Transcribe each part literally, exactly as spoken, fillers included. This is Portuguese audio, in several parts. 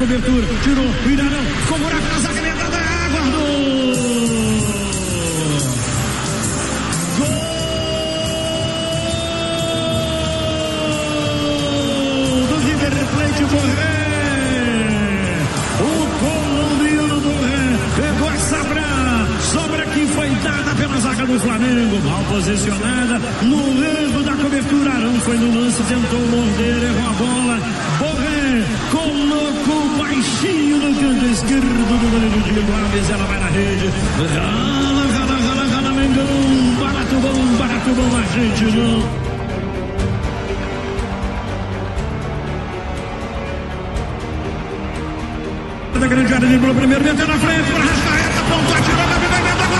Cobertura, tirou, o Irarão, ficou buraco na zaga, entrada, guardou! Gol do River Plate Borré! O colombiano Borré pegou a sobra, sobra que foi dada pela zaga do Flamengo, mal posicionada, no erro da cobertura, Arão foi no lance, tentou morder, errou a bola, Borré colocou baixinho no canto esquerdo do goleiro Diego Alves, ela vai na rede, rala, rala, rala, rala, Mengão, barato bom, barato bom, a gente não. Da grande área, driblou primeiro, meteu na frente, para Arrascaeta, ponto, atirou, vai, vai, vai, vai, vai,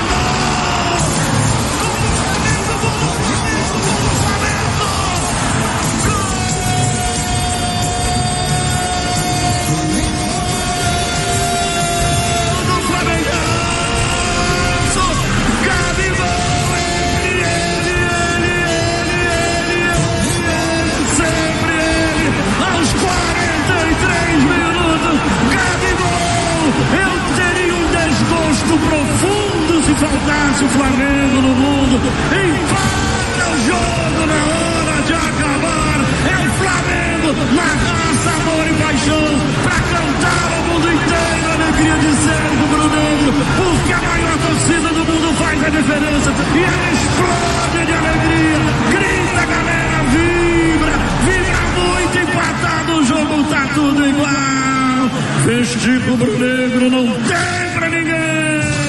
profundo se faltasse o Flamengo no mundo. Empata o jogo na hora de acabar. É o Flamengo na raça, amor e paixão, pra cantar ao mundo inteiro a alegria de ser rubro-negro, porque a maior torcida do mundo faz a diferença e ela explode de alegria, grita, galera, vibra, vibra muito, empatado o jogo, tá tudo igual. Vestir rubro-negro não tem pra ninguém.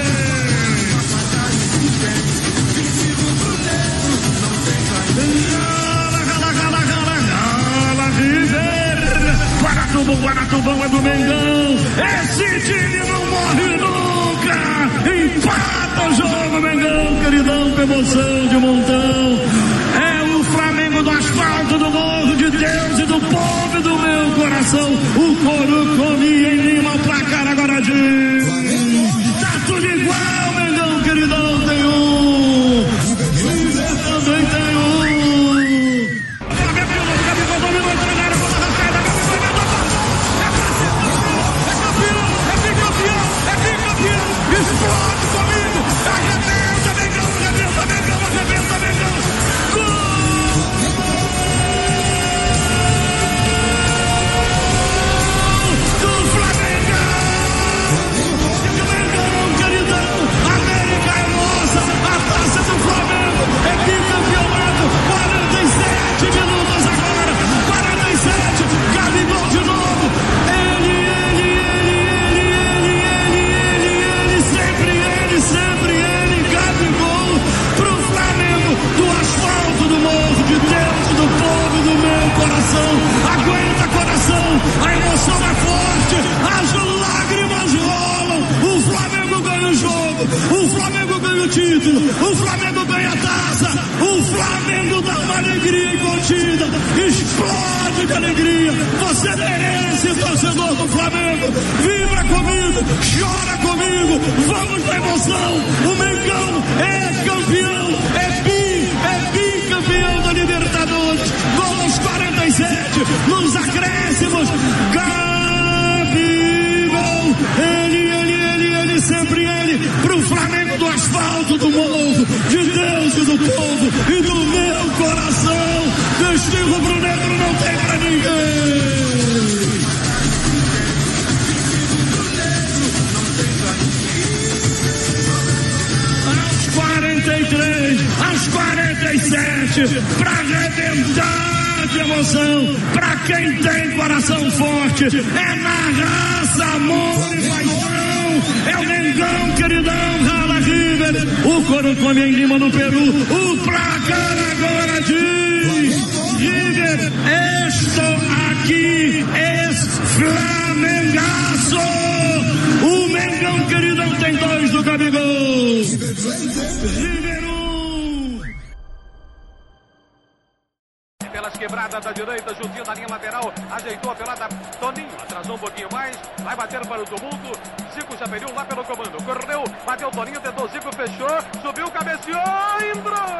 Guaratubão, Guaratubão é do Mengão. Esse time não morre nunca. Empata o jogo, Mengão, queridão, com emoção de montão. É o Flamengo do asfalto, do morro de Deus e do povo e do meu coração. O couro comia em Lima, o placar agora diz. Tá tudo igual, Mengão, queridão, tem um. Também tem um. Explode comigo, arrebenta, Mengão, arrebenta, Mengão, arrebenta, Mengão, gol do Flamengo, Mengão, queridão, América é nossa, a taça do Flamengo, é bicampeonato, quarenta e sete minutos agora, quarenta e sete, Gabigol de novo, ele, ele, ele, ele, ele, ele, sempre ele, sempre ele, Gabigol pro Flamengo, do asfalto, do morro de Deus, do povo, do meu coração. Aguenta, coração, a emoção é forte, as lágrimas rolam. O Flamengo ganha o jogo, o Flamengo ganha o título, o Flamengo ganha a taça, o Flamengo dá uma alegria incontida, explode de alegria. Você merece, torcedor do Flamengo, vibra comigo, chora comigo, vamos na emoção. O Mengão é campeão, é bi, é bicampeão da Libertadores. Gol aos quarenta e sete, nos acréscimos, Gabigol, ele, ele, ele, ele, sempre ele, pro Flamengo do asfalto, do morro, de Deus e do povo e do meu coração. Vestir rubro-negro não tem pra ninguém. quarenta e três, aos quarenta e sete, pra arrebentar de emoção, pra quem tem coração forte, é na raça, amor e paixão, é o Mengão, queridão, rala River, o couro come em Lima, no Peru, o placar agora diz, River, estou aqui, es Flamengaço, o Mengão, queridão, tem dois do Gabigol. Pelas quebradas da direita, juntinho da linha lateral, ajeitou a pelada, Toninho atrasou um pouquinho mais, vai bater para o tumulto, Zico já perdeu lá pelo comando, correu, bateu Toninho, tentou Zico, fechou, subiu, cabeceou, entrou!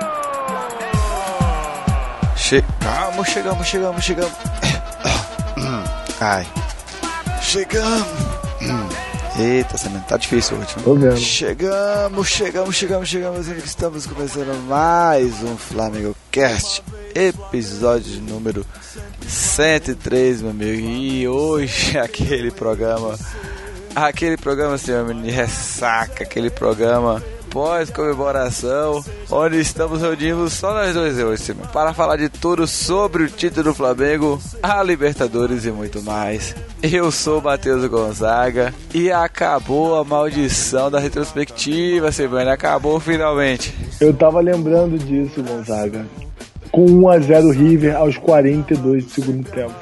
Chegamos, chegamos, chegamos, chegamos. Ai. chegamos. Hum. Eita, Samento, tá difícil hoje. Tô vendo. Chegamos, chegamos, chegamos, chegamos. Estamos começando mais um Flamengo Cast, episódio número cento e três, meu amigo. E hoje aquele programa, aquele programa, senhor, de ressaca, aquele programa pós-comemoração, onde estamos reunidos só nós dois hoje, para falar de tudo sobre o título do Flamengo, a Libertadores e muito mais. Eu sou o Matheus Gonzaga e acabou a maldição da retrospectiva, Semana, acabou finalmente. Eu tava lembrando disso, Gonzaga, com um a zero River aos quarenta e dois do segundo tempo.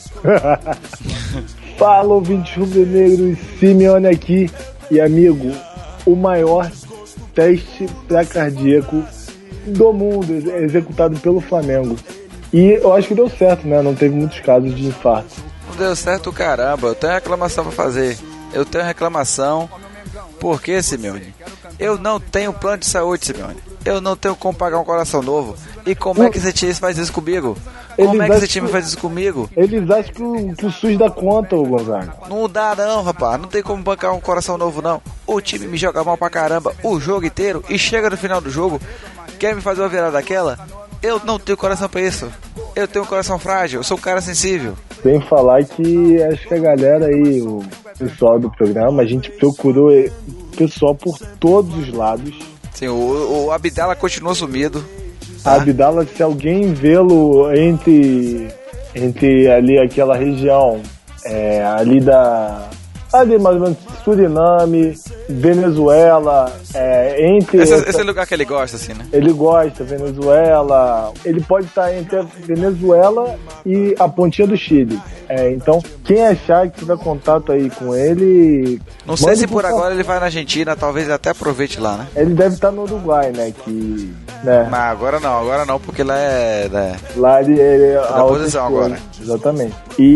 Fala, ouvintes rubro-negros, Simeone aqui, e amigo, o maior teste pré-cardíaco do mundo executado pelo Flamengo. E eu acho que deu certo, né? Não teve muitos casos de infarto. Não deu certo, caramba. Eu tenho reclamação pra fazer. Eu tenho reclamação. Por quê, Simeone? Eu não tenho plano de saúde, Simeone. Eu não tenho como pagar um coração novo. E como é que esse time faz isso comigo? Como Eles é que esse time que... faz isso comigo? Eles acham que o, que o SUS dá conta, ô Gonzaga. Não dá não, rapaz. Não tem como bancar um coração novo, não. O time me joga mal pra caramba o jogo inteiro. E chega no final do jogo, quer me fazer uma virada daquela? Eu não tenho coração pra isso. Eu tenho um coração frágil. Eu sou um cara sensível. Sem falar que acho que a galera aí, o pessoal do programa, a gente procurou o pessoal por todos os lados. Sim, o, o Abdala continua sumido. Tá? Abdala, se alguém vê-lo entre, entre ali aquela região, é, ali da... ali mais ou menos Suriname, Venezuela, é, entre... Esse, essa, esse lugar que ele gosta, assim, né? Ele gosta, Venezuela, ele pode estar entre a Venezuela e a pontinha do Chile. É, então, quem achar que tiver contato aí com ele... Não sei se por agora ele vai na Argentina, talvez ele até aproveite lá, né? Ele deve estar no Uruguai, né? Que, né? Mas agora não, agora não, porque lá é... Né? Lá ele, ele é a posição agora. Exatamente.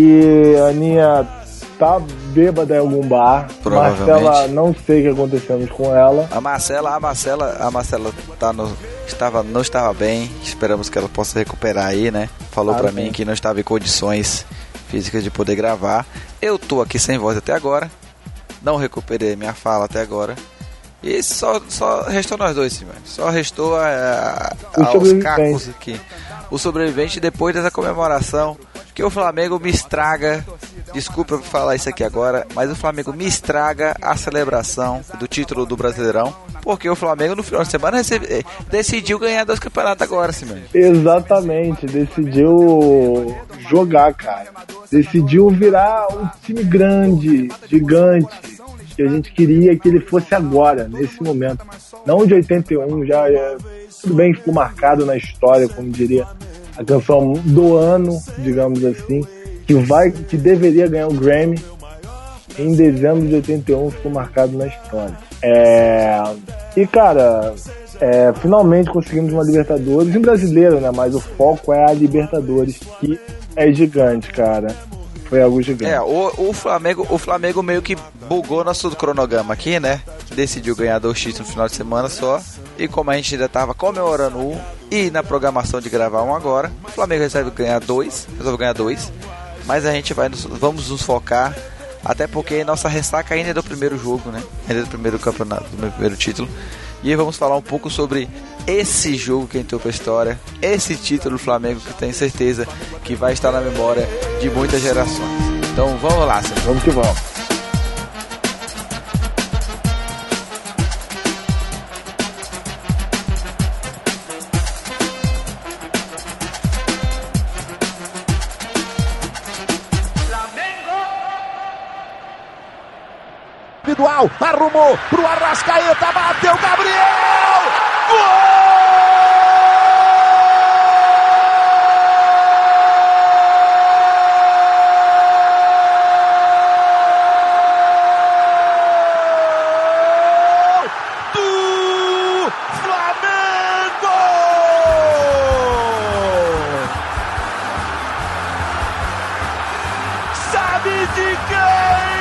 E a Aninha tá bêbada em algum bar. Marcela, não sei o que aconteceu com ela. A Marcela, a Marcela, a Marcela tá no, estava, não estava bem. Esperamos que ela possa recuperar aí, né? Falou ah, pra sim. mim que não estava em condições físicas de poder gravar. Eu tô aqui sem voz até agora. Não recuperei minha fala até agora. E só, só restou nós dois, sim, mano. Só restou a, a, aos cacos aqui. O sobrevivente depois dessa comemoração. Que o Flamengo me estraga. Desculpa eu falar isso aqui agora, mas o Flamengo me estraga a celebração do título do Brasileirão, porque o Flamengo no final de semana recebe, decidiu ganhar dois campeonatos agora, sim, mano. Exatamente, decidiu jogar, cara. Decidiu virar um time grande, gigante, que a gente queria que ele fosse agora, nesse momento. Não de oitenta e um, já é, tudo bem, ficou marcado na história, como diria a canção do ano, digamos assim. Que, vai, que deveria ganhar o Grammy em dezembro de oitenta e um, ficou marcado na história. É, e cara, é, finalmente conseguimos uma Libertadores, um brasileiro, né? Mas o foco é a Libertadores, que é gigante, cara. Foi algo gigante. É, o, o, Flamengo, o Flamengo meio que bugou nosso cronograma aqui, né? Decidiu ganhar dois títulos no final de semana só. E como a gente ainda tava comemorando um e na programação de gravar um agora, o Flamengo resolve ganhar dois, resolve ganhar dois. Mas a gente vai nos, vamos nos focar, até porque nossa ressaca ainda é do primeiro jogo, né? Ainda é do primeiro campeonato, do primeiro título. E aí vamos falar um pouco sobre esse jogo que entrou pra história, esse título do Flamengo que tenho certeza que vai estar na memória de muitas gerações. Então vamos lá, senhor. Vamos que vamos. Individual, arrumou pro Arrascaeta, bateu Gabriel! Gol! Do Flamengo! Sabe de quem?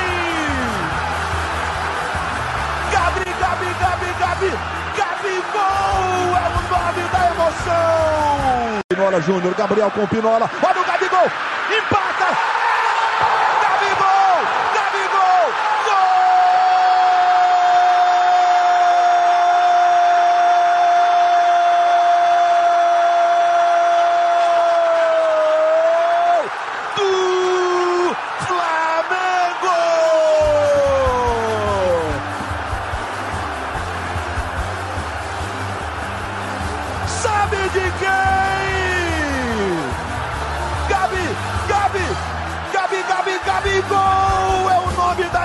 Gabi, Gabi, Gabigol é o nome da emoção. Pinola Júnior, Gabriel com Pinola, olha o Gabigol, empata, Gabigol, Gabigol. quem? Gabi, Gabi, Gabi, Gabi, Gabi, gol! É o nome da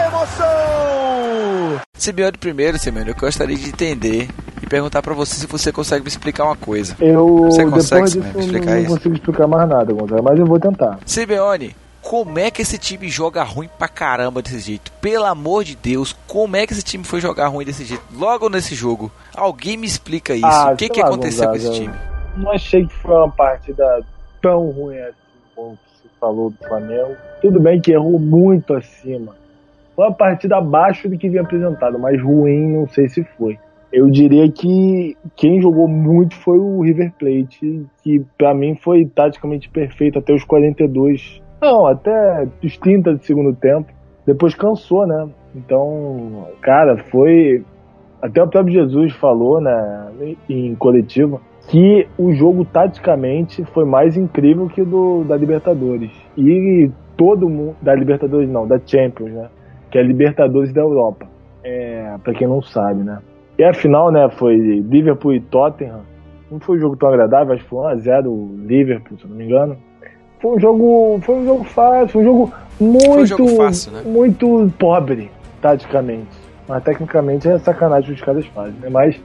emoção! Simeone primeiro, Simeone, eu gostaria de entender e perguntar pra você se você consegue me explicar uma coisa. Eu, você consegue, depois Simeone, disso, explicar não, isso? não consigo explicar mais nada, Gonzalo, mas eu vou tentar. Simeone, como é que esse time joga ruim pra caramba desse jeito? Pelo amor de Deus, como é que esse time foi jogar ruim desse jeito? Logo nesse jogo, alguém me explica isso. Ah, o que, que lá, aconteceu Gonzaga, com esse time? Não achei que foi uma partida tão ruim assim, como se falou do Flamengo. Tudo bem que errou muito acima. Foi uma partida abaixo do que vinha apresentado, mas ruim não sei se foi. Eu diria que quem jogou muito foi o River Plate, que pra mim foi taticamente perfeito até os quarenta e dois. Não, até os trinta do segundo tempo. Depois cansou, né? Então, cara, foi... Até o próprio Jesus falou, né, em coletiva, que o jogo taticamente foi mais incrível que o do, da Libertadores. E todo mundo... Da Libertadores não, da Champions, né? Que é a Libertadores da Europa. É, pra quem não sabe, né? E a final, né, foi Liverpool e Tottenham. Não foi um jogo tão agradável, acho que foi um a zero Liverpool, se não me engano. Foi um jogo, foi um jogo fácil, foi um jogo muito, um jogo fácil, né? Muito pobre, taticamente. Mas tecnicamente é sacanagem os caras fazem, né? Mas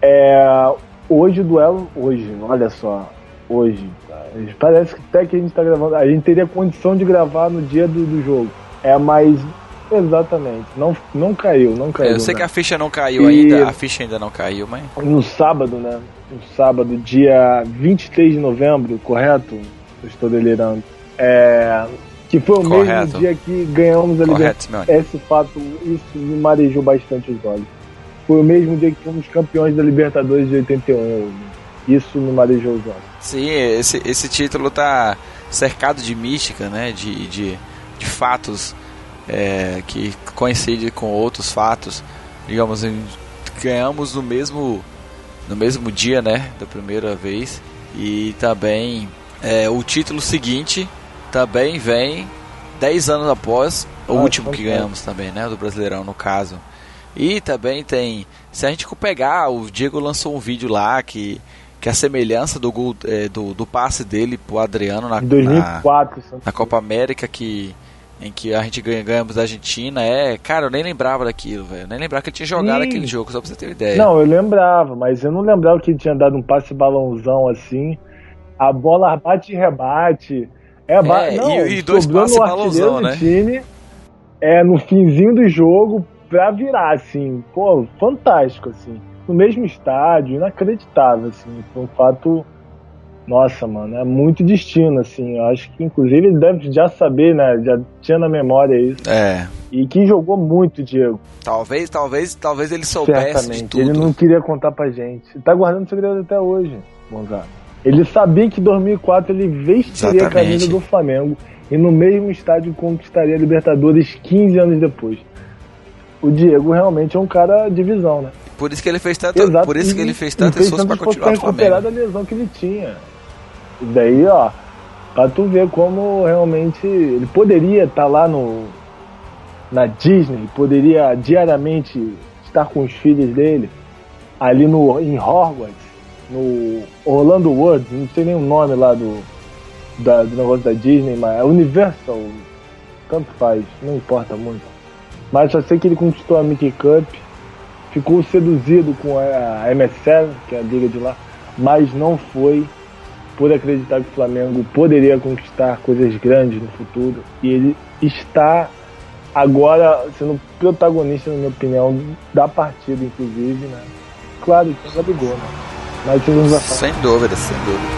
é, hoje o duelo, hoje, olha só, hoje, parece que até que a gente tá gravando, a gente teria condição de gravar no dia do, do jogo. É, mas exatamente, não, não caiu, não caiu. Eu sei, né, que a ficha não caiu e ainda, a ficha ainda não caiu, mas... No sábado, né, no sábado, dia vinte e três de novembro, correto? Eu estou delirando. É, que foi o Correto. mesmo dia que ganhamos a Libertadores. Esse fato, isso me marejou bastante os olhos. Foi o mesmo dia que fomos campeões da Libertadores de oitenta e um. Isso me marejou os olhos. Sim, esse, esse título tá cercado de mística, né? De, de, de fatos é, que coincidem com outros fatos. Digamos, ganhamos no mesmo, no mesmo dia, né? Da primeira vez. E também... É, o título seguinte também vem dez anos após o ah, último que ganhamos também, né? Do Brasileirão, no caso. E também tem... Se a gente pegar, o Diego lançou um vídeo lá que, que a semelhança do, gol, é, do, do passe dele pro Adriano na, dois mil e quatro, na, na Copa América, que, em que a gente ganha, ganhamos da Argentina. É, cara, eu nem lembrava daquilo, velho. Nem lembrava que ele tinha jogado Sim. aquele jogo, só pra você ter uma ideia. Não, eu lembrava, mas eu não lembrava que ele tinha dado um passe balãozão assim. A bola bate e rebate. É, ba... é não, e, e dois passes balãozão, né? Time, é, no finzinho do jogo pra virar, assim. Pô, fantástico, assim. No mesmo estádio, inacreditável, assim. Foi um fato... Nossa, mano, é muito destino, assim. Eu acho que, inclusive, ele deve já saber, né? Já tinha na memória isso. É. E que jogou muito, Diego. Talvez, talvez, talvez ele soubesse Certamente. de tudo. Ele não queria contar pra gente. Ele tá guardando segredo até hoje, Gonzalo. Ele sabia que em dois mil e quatro ele vestiria Exatamente. a camisa do Flamengo e no mesmo estádio conquistaria a Libertadores quinze anos depois. O Diego realmente é um cara de visão, né? Por isso que ele fez tanto, Exato. por isso que ele fez tanto esforço para continuar no Flamengo. Recuperar da lesão que ele tinha. E daí, ó, pra tu ver como realmente ele poderia estar lá no na Disney, poderia diariamente estar com os filhos dele ali no em Hogwarts, no Orlando World, não sei nem o nome lá do, da, do negócio da Disney, mas é Universal, tanto faz, não importa muito. Mas só sei que ele conquistou a Mickey Cup, ficou seduzido com a M S sete, que é a liga de lá, mas não foi por acreditar que o Flamengo poderia conquistar coisas grandes no futuro. E ele está agora sendo protagonista, na minha opinião, da partida, inclusive, né? Claro que é Gabigol, né? Mas sem dúvida, sem dúvida.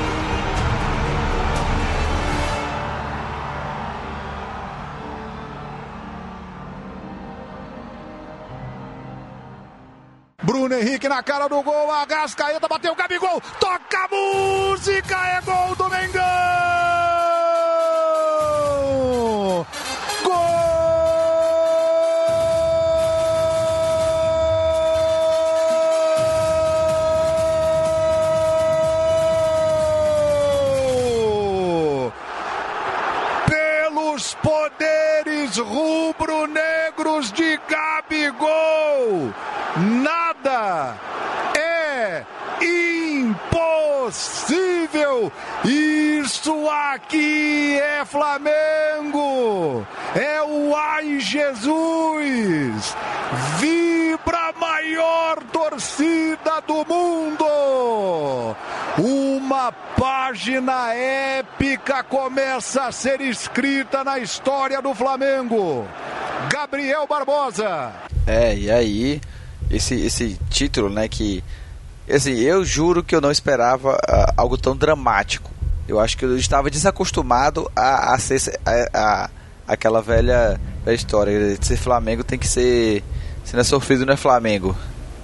Bruno Henrique na cara do gol, Arrascaeta bateu, Gabigol, toca a música, é gol do Mengão! Gol! Pelos poderes rubro-negros de Gabigol, nada é impossível! possível. Isso aqui é Flamengo. É o Ai Jesus. Vibra a maior torcida do mundo. Uma página épica começa a ser escrita na história do Flamengo. Gabriel Barbosa. É, e aí, esse, esse título, né, que... Assim, eu juro que eu não esperava uh, algo tão dramático. Eu acho que eu estava desacostumado a, a ser a, a, aquela velha, velha história de ser Flamengo tem que ser... Se não é sofrido, não é Flamengo.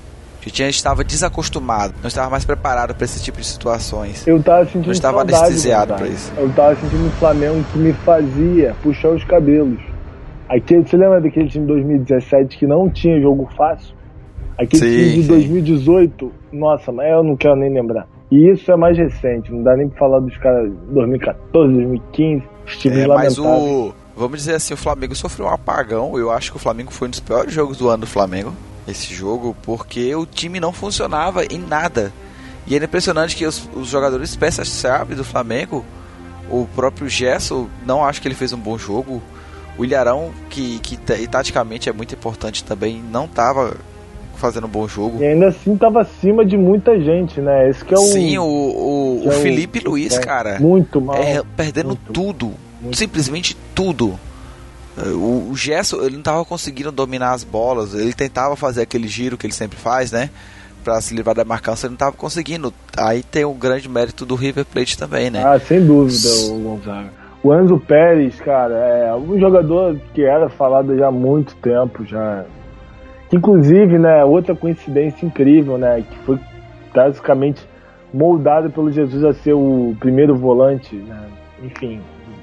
A gente estava desacostumado, não estava mais preparado para esse tipo de situações. Eu estava sentindo não estava saudade, anestesiado para isso. Eu estava sentindo um Flamengo que me fazia puxar os cabelos. Aquele, você lembra daquele time de dois mil e dezessete que não tinha jogo fácil? Aquele sim, time de sim. dois mil e dezoito, nossa, mas eu não quero nem lembrar. E isso é mais recente, não dá nem pra falar dos caras de dois mil e catorze, dois mil e quinze, os times é, lamentáveis. Mas o, vamos dizer assim, o Flamengo sofreu um apagão. Eu acho que o Flamengo foi um dos piores jogos do ano do Flamengo, esse jogo, porque o time não funcionava em nada. E é impressionante que os, os jogadores peças-chave do Flamengo, o próprio Gerson, não acho que ele fez um bom jogo. O Ilharão, que, que e, taticamente é muito importante também, não estava fazendo um bom jogo. E ainda assim estava acima de muita gente, né? Esse que é o... Sim, o, o, o é Felipe o, Luiz, é, cara. Muito mal. É, perdendo muito, tudo. Muito. Simplesmente tudo. O, o Gerson, ele não estava conseguindo dominar as bolas. Ele tentava fazer aquele giro que ele sempre faz, né? Pra se livrar da marcação, ele não estava conseguindo. Aí tem o grande mérito do River Plate também, né? Ah, sem dúvida, o Gonzaga. O Enzo Pérez, cara, é um jogador que era falado já há muito tempo, já. Inclusive, né, outra coincidência incrível, né, que foi basicamente moldado pelo Jesus a ser o primeiro volante, né, enfim,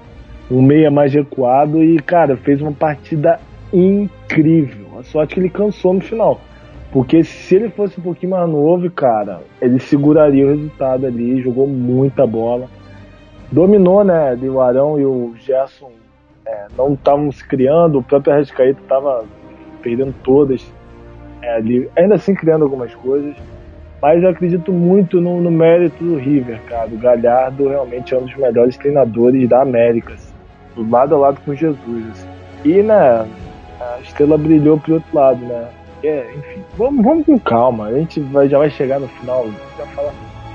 um meia mais recuado e, cara, fez uma partida incrível. A sorte que ele cansou no final, porque se ele fosse um pouquinho mais novo, cara, ele seguraria o resultado ali, jogou muita bola. Dominou, né? O Arão e o Gerson é, não estavam se criando, o próprio Arrascaeta estava perdendo todas é, ali, ainda assim criando algumas coisas, mas eu acredito muito no, no mérito do River, cara. O Galhardo realmente é um dos melhores treinadores da América, assim, do lado a lado com Jesus. Assim. E, né, a estrela brilhou pro outro lado, né? É, enfim, vamos, vamos com calma, a gente vai, já vai chegar no final, já falar.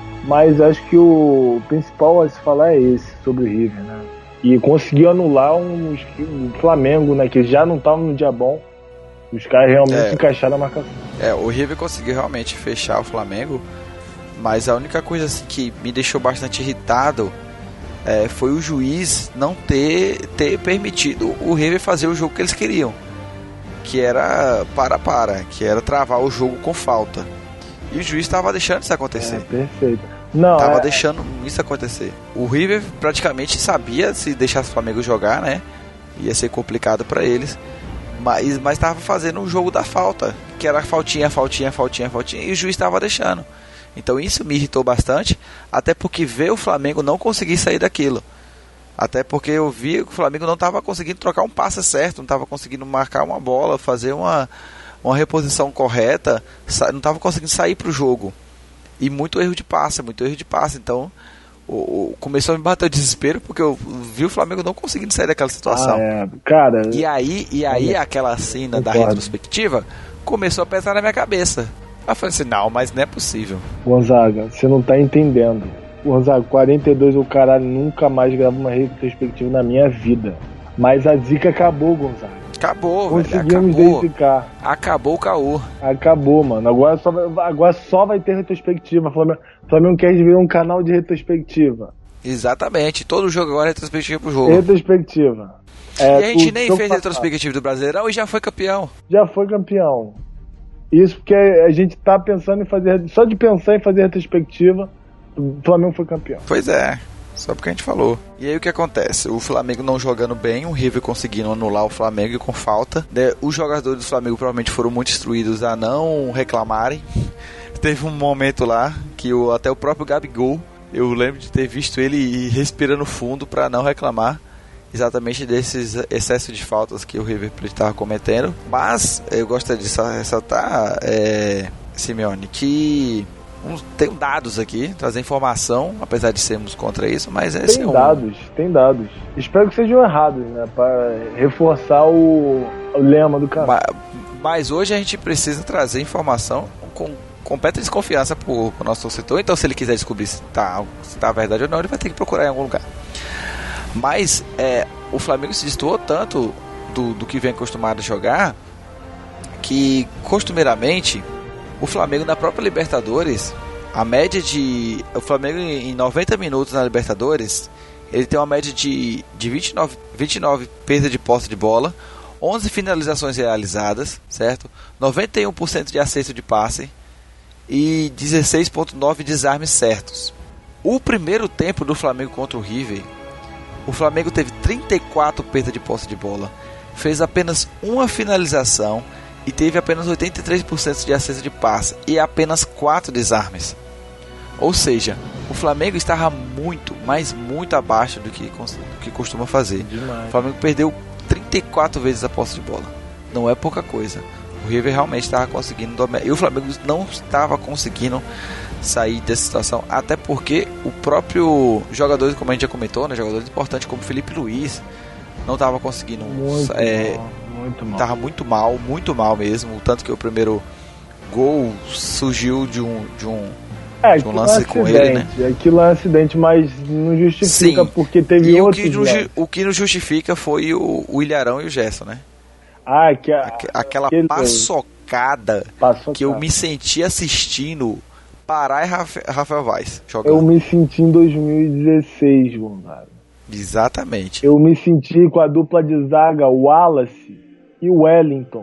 Mas acho que o principal a se falar é esse, sobre o River, né? E conseguiu anular um, um Flamengo, né? Que já não estava no dia bom. Os caras realmente é, encaixaram a marcação. É, o River conseguiu realmente fechar o Flamengo. Mas a única coisa assim, que me deixou bastante irritado é, foi o juiz não ter, ter permitido o River fazer o jogo que eles queriam. Que era para-para, que era travar o jogo com falta. E o juiz estava deixando isso acontecer. É, perfeito. Não, tava é... deixando isso acontecer. O River praticamente sabia se deixasse o Flamengo jogar, né? Ia ser complicado para eles. Mas mas estava fazendo um jogo da falta, que era faltinha, faltinha, faltinha, faltinha, e o juiz estava deixando. Então isso me irritou bastante, até porque ver o Flamengo não conseguir sair daquilo. Até porque eu vi que o Flamengo não estava conseguindo trocar um passe certo, não estava conseguindo marcar uma bola, fazer uma uma reposição correta, não estava conseguindo sair para o jogo. E muito erro de passe, muito erro de passe. Então, o, o, começou a me bater o desespero, porque eu vi o Flamengo não conseguindo sair daquela situação. Ah, é. Cara, e aí, e aí aquela cena da retrospectiva começou a pesar na minha cabeça. Eu falei assim, não, mas não é possível. Gonzaga, você não tá entendendo. Gonzaga, quarenta e dois, o caralho, nunca mais gravo uma retrospectiva na minha vida. Mas a zica acabou, Gonzaga. Acabou, Conseguimos velho, acabou. verificar. Acabou o caô. Acabou, mano. Agora só vai, agora só vai ter retrospectiva. O Flamengo, Flamengo quer virar um canal de retrospectiva. Exatamente. Todo jogo agora é retrospectiva pro jogo. Retrospectiva. É, e a gente nem fez retrospectiva do Brasileirão e já foi campeão. Já foi campeão. Isso porque a gente tá pensando em fazer... Só de pensar em fazer retrospectiva, o Flamengo foi campeão. Pois é. Só porque a gente falou. E aí o que acontece? O Flamengo não jogando bem, o River conseguindo anular o Flamengo com falta. Os jogadores do Flamengo provavelmente foram muito instruídos a não reclamarem. Teve um momento lá que o, até o próprio Gabigol, eu lembro de ter visto ele respirando fundo para não reclamar exatamente desses excessos de faltas que o River Plate estava cometendo. Mas eu gostaria de ressaltar, é, Simeone, que uns, tenho dados aqui, trazer informação, apesar de sermos contra isso, mas esse tem é um... dados, tem dados. Espero que sejam errados, né? Para reforçar o, o lema do canal. Mas, mas hoje a gente precisa trazer informação com completa desconfiança para o nosso torcedor. Então, se ele quiser descobrir se está se tá verdade ou não, ele vai ter que procurar em algum lugar. Mas é, o Flamengo se destoou tanto do, do que vem acostumado a jogar, que costumeiramente o Flamengo na própria Libertadores, a média de... O Flamengo em noventa minutos na Libertadores, ele tem uma média de, de vinte e nove, vinte e nove perdas de posse de bola, onze finalizações realizadas, certo? noventa e um por cento de acerto de passe e dezesseis vírgula nove desarmes certos. O primeiro tempo do Flamengo contra o River, o Flamengo teve trinta e quatro perdas de posse de bola, fez apenas uma finalização e teve apenas oitenta e três por cento de acerto de passe e apenas quatro desarmes. Ou seja, o Flamengo estava muito, mas muito abaixo do que, do que costuma fazer. Demais. O Flamengo perdeu trinta e quatro vezes a posse de bola. Não é pouca coisa. O River realmente estava conseguindo dominar. E o Flamengo não estava conseguindo sair dessa situação. Até porque o próprio jogador, como a gente já comentou, né, jogadores importantes como Felipe Luiz, não estava conseguindo. Muito é, mal, muito mal. Estava muito mal, muito mal mesmo. Tanto que o primeiro gol surgiu de um, de um, é, de um lance é com ele, né? Aquilo é um acidente, mas não justifica. Sim, porque teve e outro. O que, não, o que não justifica foi o, o Ilharão e o Gerson, né? Ah, que a, Aqu- aquela aquele... paçocada, paçocada que eu me senti assistindo Pará e Rafa- Rafael Vaz jogando. Eu me senti em dois mil e dezesseis, Gonzalo. Exatamente. Eu me senti com a dupla de zaga Wallace e Wellington.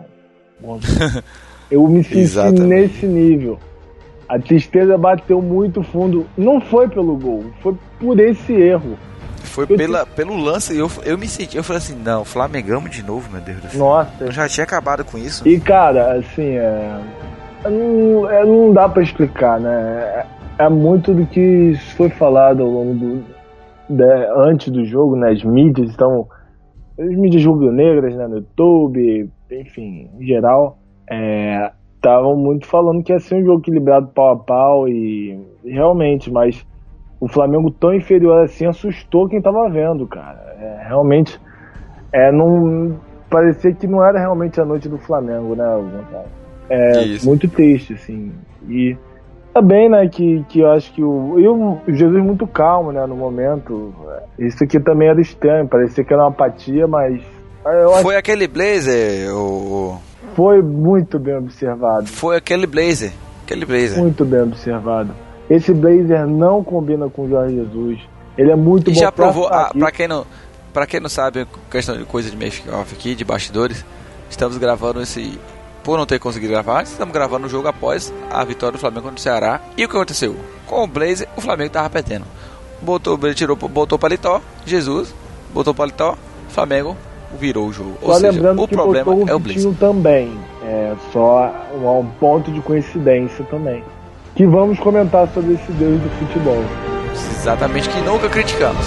Eu me senti Exatamente. nesse nível. A tristeza bateu muito fundo. Não foi pelo gol, foi por esse erro. Foi pela, pelo lance, eu, eu me senti, eu falei assim, não, Flamengamos de novo, meu Deus do céu. Nossa. Eu já tinha acabado com isso. E cara, assim, é, não, é, não dá pra explicar, né? É, é muito do que foi falado ao longo do, de, antes do jogo, né? As mídias estão, as mídias rubro-negras, né? No YouTube, enfim, em geral, estavam é, muito falando que ia ser um jogo equilibrado pau a pau e realmente, mas o Flamengo tão inferior assim assustou quem tava vendo, cara. É, realmente, é, não, parecia que não era realmente a noite do Flamengo, né, Gonçalo? É Isso. Muito triste, assim. E também, né, que, que eu acho que o, e o Jesus muito calmo, né, no momento. Isso aqui também era estranho, parecia que era uma apatia, mas... Eu Foi acho... aquele blazer, o... Foi muito bem observado. Foi aquele blazer, aquele blazer. Muito bem observado. Esse blazer não combina com o Jorge Jesus. Ele é muito e bom. Já provou, ah, pra, quem não, pra quem não sabe, questão de coisa de making off aqui, de bastidores, estamos gravando esse... Por não ter conseguido gravar, estamos gravando o jogo após a vitória do Flamengo contra o Ceará. E o que aconteceu? Com o blazer, o Flamengo tava perdendo. Botou, ele tirou, botou o paletó, Jesus, botou o paletó, Flamengo virou o jogo. Ou só seja, lembrando o que problema botou é o o blazer. também. É só um, um ponto de coincidência também. Que vamos comentar sobre esse Deus do futebol. Exatamente, que nunca criticamos.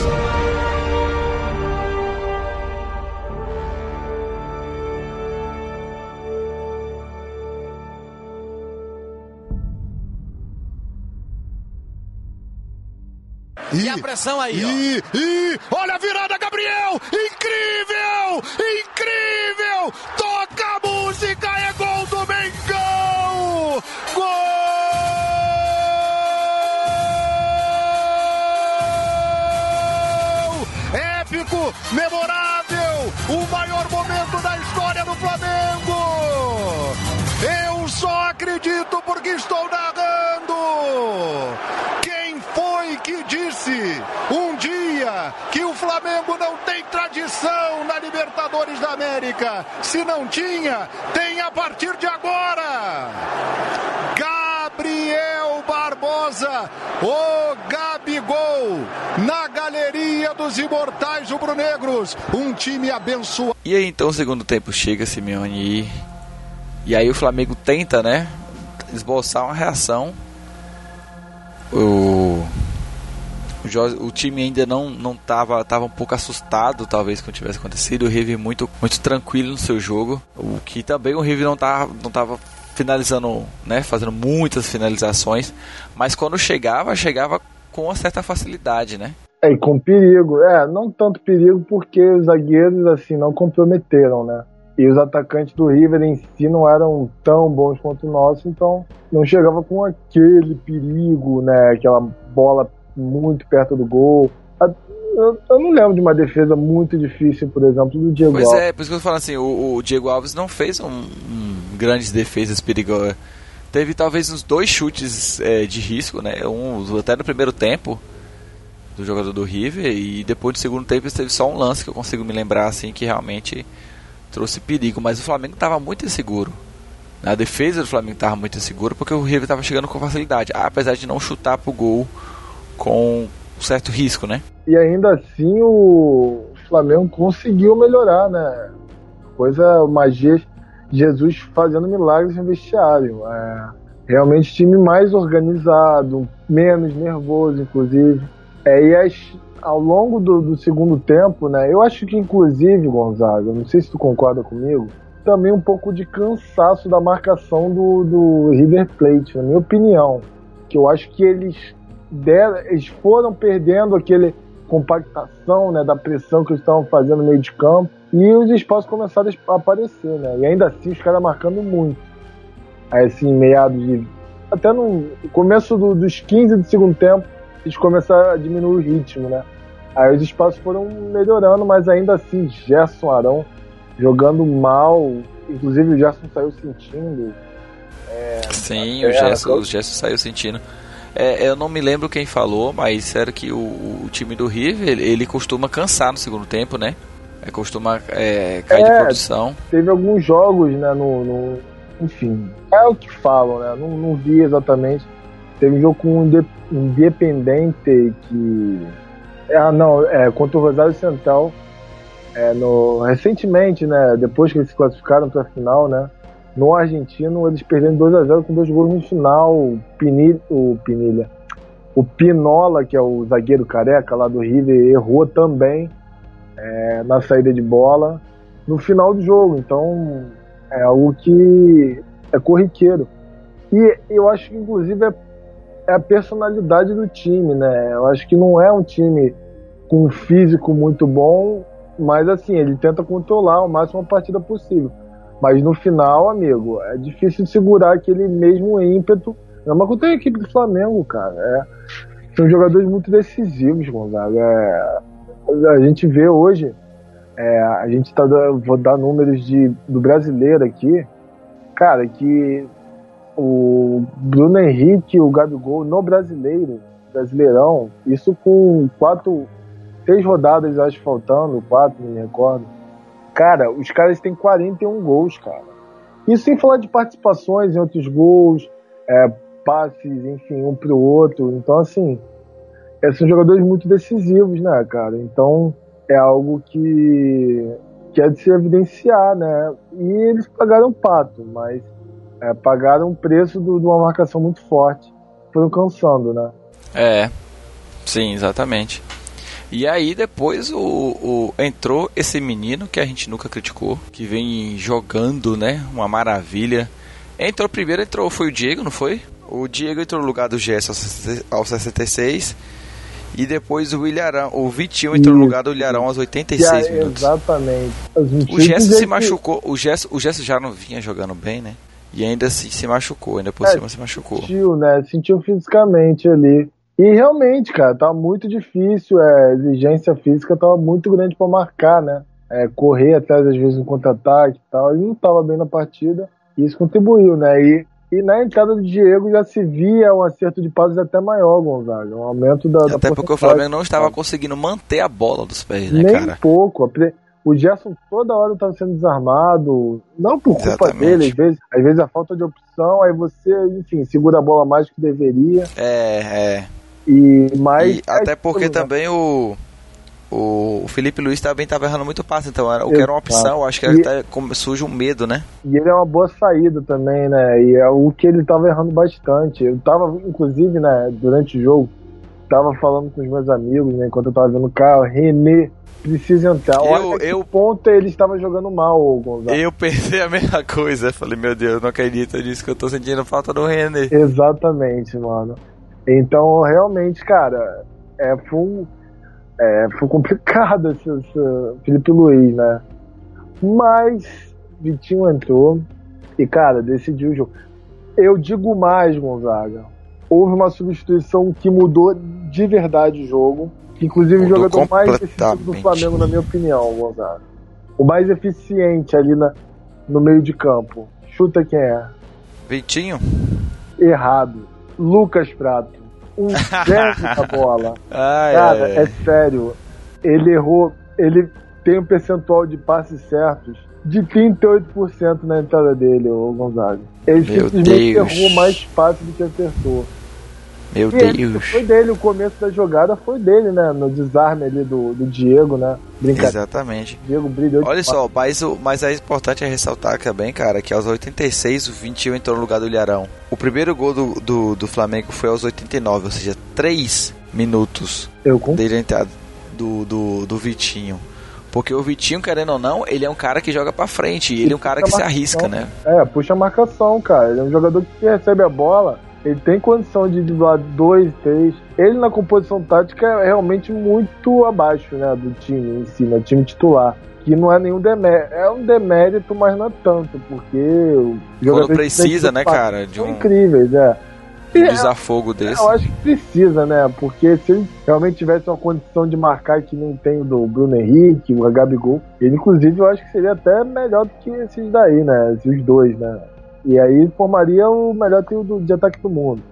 E, e a pressão aí, e, ó. E, olha a virada, Gabriel! Incrível! Incrível! Toca a música, é gol do Mengão! Gol! Épico, memorável! O maior momento da história do Flamengo! Eu só acredito porque estou narrando! Quem foi que disse um dia que o Flamengo não tem tradição na Libertadores da América? Se não tinha, tem a partir de agora! Gabriel Barbosa, o Gabigol, na galeria dos imortais rubro-negros, um time abençoado. E aí então o segundo tempo chega, Simeone, e, e aí o Flamengo tenta, né, esboçar uma reação. O, o, o time ainda não não tava, tava um pouco assustado, talvez, com o que tivesse acontecido. O River muito muito tranquilo no seu jogo, o que também o River não tava, não tava finalizando, né, fazendo muitas finalizações, mas quando chegava, chegava com uma certa facilidade, né? É, e com perigo. É, não tanto perigo porque os zagueiros, assim, não comprometeram, né? E os atacantes do River em si não eram tão bons quanto o nosso, então não chegava com aquele perigo, né? Aquela bola muito perto do gol. Eu, eu não lembro de uma defesa muito difícil, por exemplo, do Diego pois Alves. Pois é, por isso que eu tô falando assim, o, o Diego Alves não fez um, um grandes defesas perigosas. Teve talvez uns dois chutes é, de risco, né? Um, até no primeiro tempo do jogador do River, e depois do segundo tempo teve só um lance que eu consigo me lembrar assim que realmente trouxe perigo, mas o Flamengo estava muito inseguro. A defesa do Flamengo estava muito insegura porque o River estava chegando com facilidade, apesar de não chutar pro gol com um certo risco, né? E ainda assim o Flamengo conseguiu melhorar, né? Coisa, magia, Jesus fazendo milagres no vestiário. É, realmente time mais organizado, menos nervoso, inclusive. É, e as, ao longo do, do segundo tempo, né? Eu acho que inclusive, Gonzaga, não sei se tu concorda comigo, também um pouco de cansaço da marcação do, do River Plate, na minha opinião. Que eu acho que eles, deram, eles foram perdendo aquele compactação, né, da pressão que eles estavam fazendo no meio de campo, e os espaços começaram a aparecer, né? E ainda assim os caras marcando muito. Aí assim, meados de... Até no começo do, dos quinze do segundo tempo, eles começaram a diminuir o ritmo, né? Aí os espaços foram melhorando, mas ainda assim, Gerson, Arão jogando mal, inclusive o Gerson saiu sentindo. É, Sim, o Gerson, o Gerson saiu sentindo. É, eu não me lembro quem falou, mas era que o, o time do River, ele, ele costuma cansar no segundo tempo, né? É, costuma é, cair é, de produção. Teve alguns jogos, né, no, no, enfim, é o que falam, né? Não, não vi exatamente. Teve um jogo com um Independente que... Ah, não, é, contra o Rosário Central, é, no, recentemente, né, depois que eles se classificaram para a final, né, no argentino, eles perderam dois a zero com dois gols no final. O Pinilha, o Pinilha, o Pinola, que é o zagueiro careca lá do River, errou também é, na saída de bola no final do jogo. Então é algo que é corriqueiro. E eu acho que inclusive é, é a personalidade do time, né? Eu acho que não é um time com um físico muito bom, mas assim, ele tenta controlar ao máximo a partida possível. Mas no final, amigo, é difícil de segurar aquele mesmo ímpeto. Não, mas contra a equipe do Flamengo, cara. É, são jogadores muito decisivos, Gonzaga. É, a gente vê hoje, é, a gente tá, vou dar números de, do brasileiro aqui, cara, que o Bruno Henrique e o Gabigol no brasileiro, Brasileirão, isso com quatro, seis rodadas, acho, faltando, quatro, não me recordo. Cara, os caras têm quarenta e um gols, cara. Isso sem falar de participações em outros gols, é, passes, enfim, um pro outro. Então, assim, é, são jogadores muito decisivos, né, cara? Então, é algo que, que é de se evidenciar, né? E eles pagaram pato, mas é, pagaram um preço do, de uma marcação muito forte. Foram cansando, né? É, sim, exatamente. E aí depois o, o, entrou esse menino que a gente nunca criticou, que vem jogando, né, uma maravilha. Entrou primeiro, entrou, foi o Diego, não foi? O Diego entrou no lugar do Gerson aos sessenta e seis. E depois o Ilharão, o Vitinho entrou no lugar do Ilharão aos oitenta e seis é, minutos. Exatamente. O Gerson se machucou, o Gerson, o Gerson já não vinha jogando bem, né? E ainda assim se machucou, ainda por é, cima se machucou. Sentiu, né? Sentiu fisicamente ali. E realmente, cara, tava muito difícil, é, a exigência física tava muito grande para marcar, né? É, correr atrás, às vezes, no contra-ataque e tal. Ele não tava bem na partida, e isso contribuiu, né? E, e na entrada do Diego já se via um acerto de passes até maior, Gonzaga. Um aumento da. Até da porque o Flamengo não estava conseguindo manter a bola dos pés, né, Nem cara? Nem pouco. O Gerson toda hora estava sendo desarmado, não por culpa Exatamente. dele, às vezes, às vezes a falta de opção, aí você, enfim, segura a bola mais do que deveria. É, é. E, mas, e até porque também o, o Felipe Luiz também estava errando muito passe, então era, o que era uma opção, acho que ele tá, surge um medo, né? E ele é uma boa saída também, né? E é o que ele estava errando bastante. Eu estava, inclusive, né, durante o jogo, tava falando com os meus amigos, né, enquanto eu tava vendo o carro, René precisa entrar. Olha Eu, que eu, ponto ele estava jogando mal, o Gonzaga. eu pensei a mesma coisa. Falei, meu Deus, eu não acredito nisso, que eu tô sentindo falta do René. Exatamente, mano. Então, realmente, cara, é, foi, um, é, foi complicado esse, esse Felipe Luiz, né? Mas Vitinho entrou e, cara, decidiu o jogo. Eu digo mais, Gonzaga. Houve uma substituição que mudou de verdade o jogo. Que, inclusive, mudou o jogador mais decisivo do Flamengo, na minha opinião, Gonzaga. O mais eficiente ali na, no meio de campo. Chuta quem é. Vitinho? Errado. Lucas Prato. Um gênio da bola. Ai, cara, ai, ai. é sério. Ele errou. Ele tem um percentual de passes certos de trinta e oito por cento na entrada dele, o Gonzaga. Ele Meu simplesmente Deus. errou mais passes do que acertou. Meu E ele, Deus. foi dele, o começo da jogada foi dele, né? No desarme ali do, do Diego, né? Brincadeira. Exatamente. Diego brilhou. Olha só, mas o mas é importante ressaltar também, cara, que aos oitenta e seis o Vitinho entrou no lugar do Ilharão. O primeiro gol do, do, do Flamengo foi aos oitenta e nove, ou seja, três minutos Eu com... desde a entrada do, do, do Vitinho. Porque o Vitinho, querendo ou não, ele é um cara que joga pra frente, e ele é um cara que se arrisca, né? É, puxa a marcação, cara. Ele é um jogador que recebe a bola, ele tem condição de driblar dois, três. Ele na composição tática é realmente muito abaixo, né, do time em si, né, time titular. Que não é nenhum demérito, é um demérito, mas não é tanto, porque o quando precisa, né, cara, de são um, incríveis, é. um desafogo desse. Eu acho que precisa, né? Porque se ele realmente tivesse uma condição de marcar que nem tem o do Bruno Henrique, o Gabigol, ele, inclusive, eu acho que seria até melhor do que esses daí, né? Esses dois, né? E aí formaria o melhor trio do, de ataque do mundo.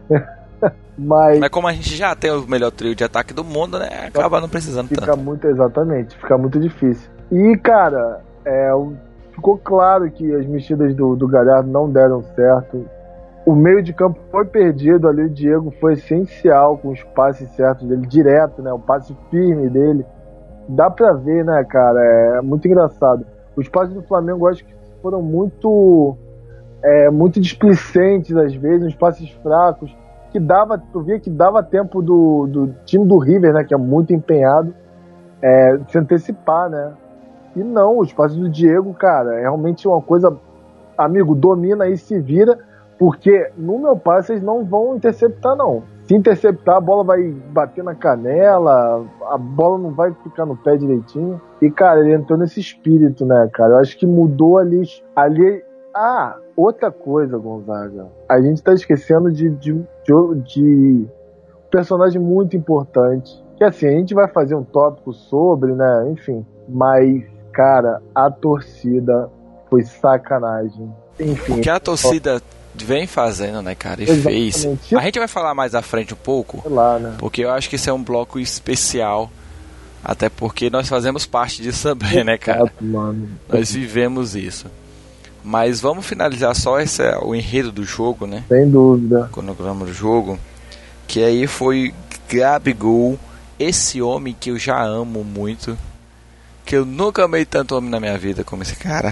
Mas, Mas como a gente já tem o melhor trio de ataque do mundo, né? Acaba não precisando fica tanto. muito, exatamente, fica muito difícil. E, cara, é, ficou claro que as mexidas do, do Galhardo não deram certo. O meio de campo foi perdido ali, o Diego foi essencial com os passes certos dele, direto, né? O passe firme dele. Dá pra ver, né, cara? É muito engraçado. Os passes do Flamengo, eu acho que foram muito, é, muito displicentes às vezes, uns passes fracos, que dava, tu via que dava tempo do, do time do River, né, que é muito empenhado, é, se antecipar, né? E não, os passes do Diego, cara, é realmente uma coisa, amigo, domina e se vira. Porque no meu passe eles não vão interceptar, não. Se interceptar, a bola vai bater na canela, a bola não vai ficar no pé direitinho. E, cara, ele entrou nesse espírito, né, cara? Eu acho que mudou ali... ali... Ah, outra coisa, Gonzaga. A gente tá esquecendo de, de, de, de um personagem muito importante. Que, assim, a gente vai fazer um tópico sobre, né, enfim. Mas, cara, a torcida foi sacanagem. Enfim. O que a torcida vem fazendo, né, cara, e fez. A gente vai falar mais à frente um pouco, Sei lá, né? porque eu acho que isso é um bloco especial, até porque nós fazemos parte disso também, né, cara? Exato, mano. Nós vivemos isso. Mas vamos finalizar só esse, o enredo do jogo, né? Sem dúvida. O cronograma do jogo, que aí foi Gabigol, esse homem que eu já amo muito, que eu nunca amei tanto homem na minha vida como esse cara.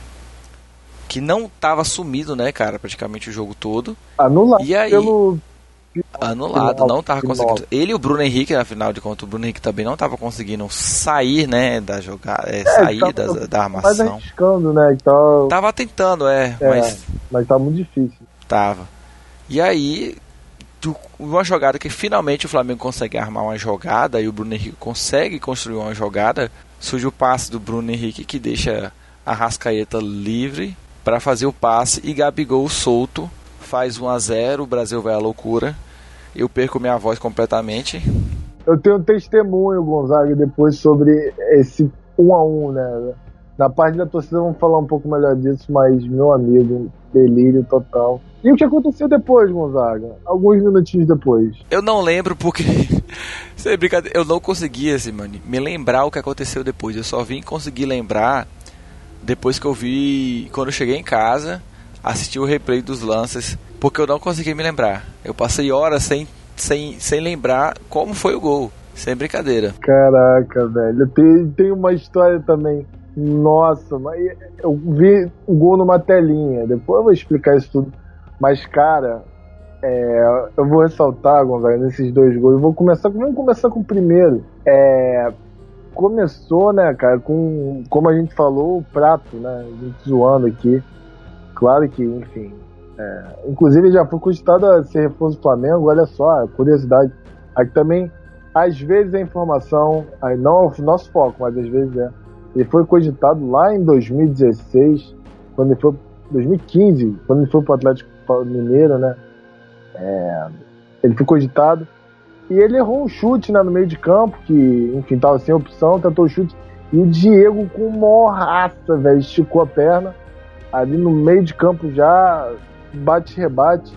Que não tava sumido, né, cara, praticamente o jogo todo. Anulado e aí, pelo... Anulado, não tava Final. conseguindo. Ele e o Bruno Henrique, afinal de contas, o Bruno Henrique também não tava conseguindo sair, né, da jogada, é, sair tava, da, da mais armação. arriscando, né, então... Tava tentando, é, é, mas... Mas tá muito difícil. Tava. E aí, tu, uma jogada que finalmente o Flamengo consegue armar uma jogada, e o Bruno Henrique consegue construir uma jogada, surge o passe do Bruno Henrique que deixa a Arrascaeta livre para fazer o passe, e Gabigol solto faz um a zero, o Brasil vai à loucura. Eu perco minha voz completamente. Eu tenho um testemunho, Gonzaga, depois sobre esse um a um, né? Na parte da torcida vamos falar um pouco melhor disso, mas, meu amigo, delírio total. E o que aconteceu depois, Gonzaga? Alguns minutinhos depois. Eu não lembro porque... Sem brincadeira, eu não conseguia, assim, mano, me lembrar o que aconteceu depois. Eu só vim conseguir lembrar depois que eu vi, quando eu cheguei em casa, assisti o replay dos lances, porque eu não consegui me lembrar. Eu passei horas sem, sem, sem lembrar como foi o gol, sem brincadeira. Caraca, velho, tem, tem uma história também. Nossa, mas eu vi o gol numa telinha, depois eu vou explicar isso tudo. Mas, cara, é, eu vou ressaltar, Gonzaga, nesses dois gols. Eu vou começar, vamos começar com o primeiro. É, começou, né, cara, com, como a gente falou, o Prato, né, a gente zoando aqui. Claro que, enfim, é, inclusive já foi cogitado a ser reforço do Flamengo, olha só, curiosidade. Aqui também, às vezes a informação, aí não é o nosso foco, mas às vezes é. Ele foi cogitado lá em dois mil e dezesseis, quando ele foi, dois mil e quinze, quando ele foi pro Atlético Mineiro, né? É, ele foi cogitado e ele errou um chute, né, no meio de campo, que, enfim, tava sem opção, tentou o chute, e o Diego, com maior raça, velho, esticou a perna, ali no meio de campo já, bate-rebate,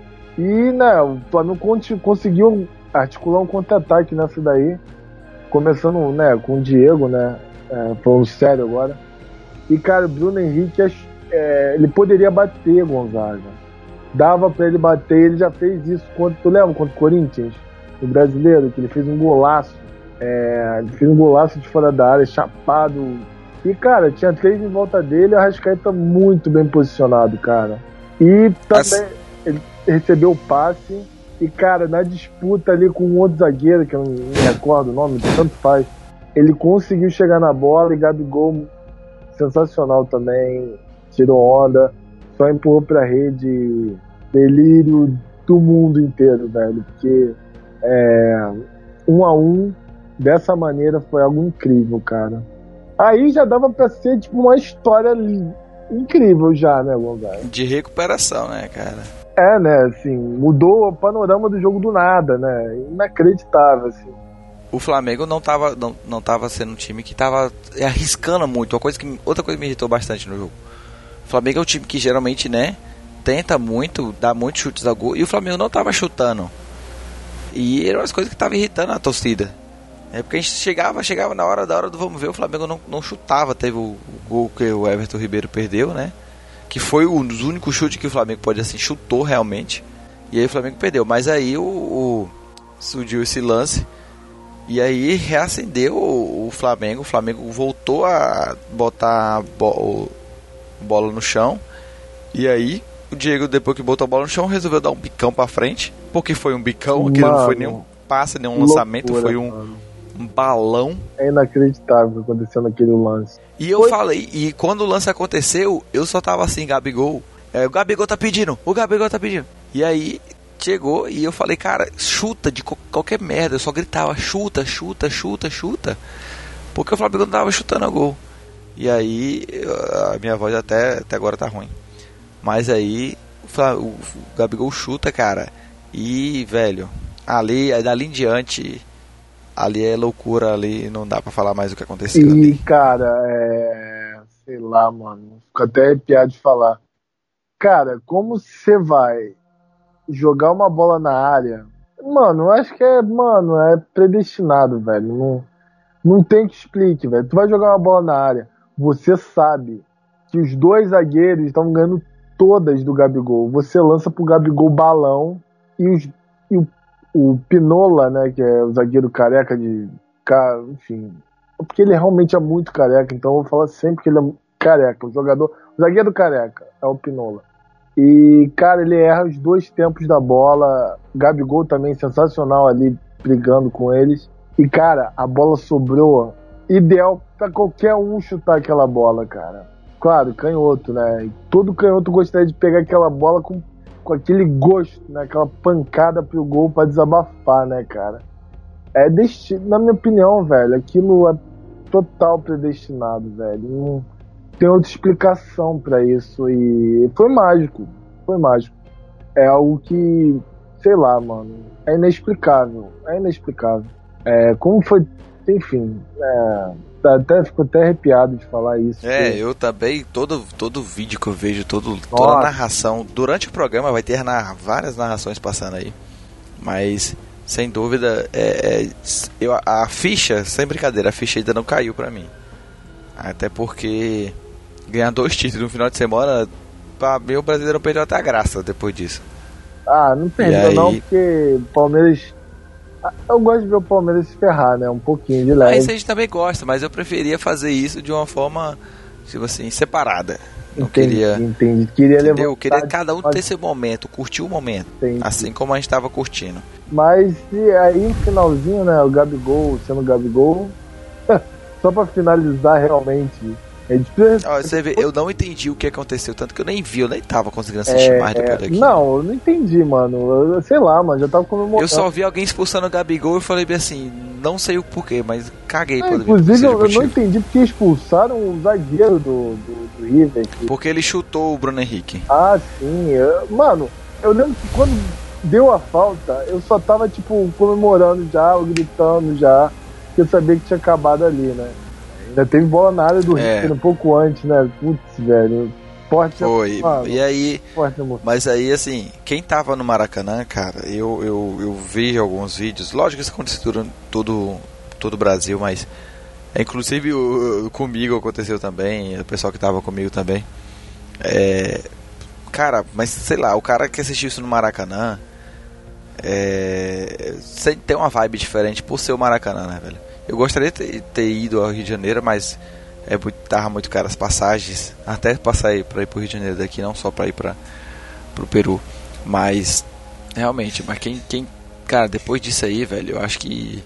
e, né, o Flamengo conseguiu articular um contra-ataque nessa daí, começando, né, com o Diego, né, é, falando sério agora, e, cara, o Bruno Henrique, é, ele poderia bater, Gonzaga, dava pra ele bater, ele já fez isso, contra, tu lembra, contra o Corinthians, o brasileiro, que ele fez um golaço, é, ele fez um golaço de fora da área, chapado, e, cara, tinha três em volta dele, o Arrascaeta muito bem posicionado, cara, e também ele recebeu o passe, e, cara, na disputa ali com um outro zagueiro, que eu não me recordo o nome, tanto faz, ele conseguiu chegar na bola, e Gabigol, sensacional também, tirou onda, só empurrou pra rede, delírio do mundo inteiro, velho, porque é, um a um, dessa maneira, foi algo incrível, cara. Aí já dava pra ser, tipo, uma história ali, incrível já, né, Gonzaga? De recuperação, né, cara? É, né, assim, mudou o panorama do jogo do nada, né, inacreditável, assim. O Flamengo não tava, não, não tava sendo um time que tava arriscando muito, uma coisa que, outra coisa que me irritou bastante no jogo. O Flamengo é um time que geralmente, né, tenta muito, dá muitos chutes ao gol, e o Flamengo não tava chutando. E eram as coisas que estavam irritando a torcida. É porque a gente chegava, chegava na hora da hora do vamos ver, o Flamengo não, não chutava. Teve o, o gol que o Everton Ribeiro perdeu, né? Que foi um dos únicos chutes que o Flamengo pode, assim, chutou realmente. E aí o Flamengo perdeu. Mas aí o, o surgiu esse lance. E aí reacendeu o, o Flamengo. O Flamengo voltou a botar a bo- bola no chão. E aí o Diego, depois que botou a bola no chão, resolveu dar um bicão pra frente. Porque foi um bicão, que não foi nenhum passe, nenhum loucura, lançamento, foi um, um balão. É inacreditável acontecendo aquele lance. E eu foi... falei, e quando o lance aconteceu, eu só tava assim, Gabigol, é, o Gabigol tá pedindo, o Gabigol tá pedindo. E aí chegou e eu falei, cara, chuta de co- qualquer merda. Eu só gritava, chuta, chuta, chuta, chuta. Porque o Flamengo não tava chutando a gol. E aí, a minha voz até, até agora tá ruim. Mas aí, o, o Gabigol chuta, cara. E, velho, ali, dali em diante, ali é loucura, ali não dá pra falar mais o que aconteceu. E, ali. cara, é... sei lá, mano, fico até arrepiado de falar. Cara, como você vai jogar uma bola na área? Mano, eu acho que é, mano, é predestinado, velho. Não, não tem que explique, velho. Tu vai jogar uma bola na área, você sabe que os dois zagueiros estão ganhando todas do Gabigol. Você lança pro Gabigol balão e, os, e o, o Pinola, né, que é o zagueiro careca de... Enfim, porque ele realmente é muito careca, então eu vou falar sempre que ele é careca. O jogador, o zagueiro careca é o Pinola. E, cara, ele erra os dois tempos da bola. Gabigol também sensacional ali, brigando com eles. E, cara, a bola sobrou ideal pra qualquer um chutar aquela bola, cara. Claro, canhoto, né? Todo canhoto gostaria de pegar aquela bola com, com aquele gosto, né? Aquela pancada pro gol pra desabafar, né, cara? É destino, na minha opinião, velho, aquilo é total predestinado, velho. Não tem outra explicação pra isso. E foi mágico, foi mágico. É algo que, sei lá, mano, é inexplicável, é inexplicável. É, como foi, enfim, é... Até, fico até arrepiado de falar isso. É, que... eu também, todo, todo vídeo que eu vejo, todo, toda a narração, durante o programa vai ter narra, várias narrações passando aí, mas sem dúvida, é, é, eu, a ficha, sem brincadeira, a ficha ainda não caiu pra mim. Até porque ganhar dois títulos no final de semana, pra mim o brasileiro perdeu até a graça depois disso. Ah, não perdeu aí... não, porque o Palmeiras... Eu gosto de ver o Palmeiras se ferrar, né? Um pouquinho de leve. Mas a gente também gosta, mas eu preferia fazer isso de uma forma tipo assim, separada. Não entendi, queria. Entendi. Queria Entendeu? levantar, Queria cada um mas... ter seu momento, curtir o momento. Entendi. Assim como a gente tava curtindo. Mas e aí no finalzinho, né? O Gabigol sendo o Gabigol. Só pra finalizar realmente. É difícil. Ó, você vê, eu não entendi o que aconteceu, tanto que eu nem vi, eu nem tava conseguindo assistir é, mais depois daqui. Não, eu não entendi, mano. Eu, sei lá, mano, já tava comemorando. Eu só vi alguém expulsando o Gabigol e falei bem assim, não sei o porquê, mas caguei é, pra inclusive, eu, eu não entendi porque expulsaram o zagueiro do, do, do River. Que... Porque ele chutou o Bruno Henrique. Ah, sim. Eu, mano, eu lembro que quando deu a falta, eu só tava, tipo, comemorando já, gritando já, porque eu sabia que tinha acabado ali, né? Ainda teve bola na área do É. River um pouco antes, né? Putz, velho. Forte. Foi. Mano, e aí. forte emoção. Mas aí, assim, quem tava no Maracanã, cara, eu, eu, eu vi alguns vídeos. Lógico que isso aconteceu em todo, todo o Brasil, mas. Inclusive o, comigo aconteceu também, o pessoal que tava comigo também. É. Cara, mas sei lá, o cara que assistiu isso no Maracanã. É. Tem uma vibe diferente por ser o Maracanã, né, velho? Eu gostaria de ter, ter ido ao Rio de Janeiro, mas é, tava muito caro as passagens. Até passar para ir pro Rio de Janeiro daqui, não só para ir para pro Peru. Mas, realmente, mas quem, quem... Cara, depois disso aí, velho, eu acho que...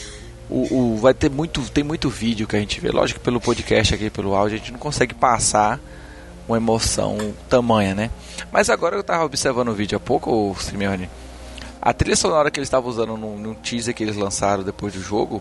O, o, vai ter muito... Tem muito vídeo que a gente vê. Lógico que pelo podcast aqui, pelo áudio, a gente não consegue passar uma emoção tamanha, né? Mas agora eu tava observando o vídeo há pouco, Simeone. A trilha sonora que eles estavam usando no, no teaser que eles lançaram depois do jogo...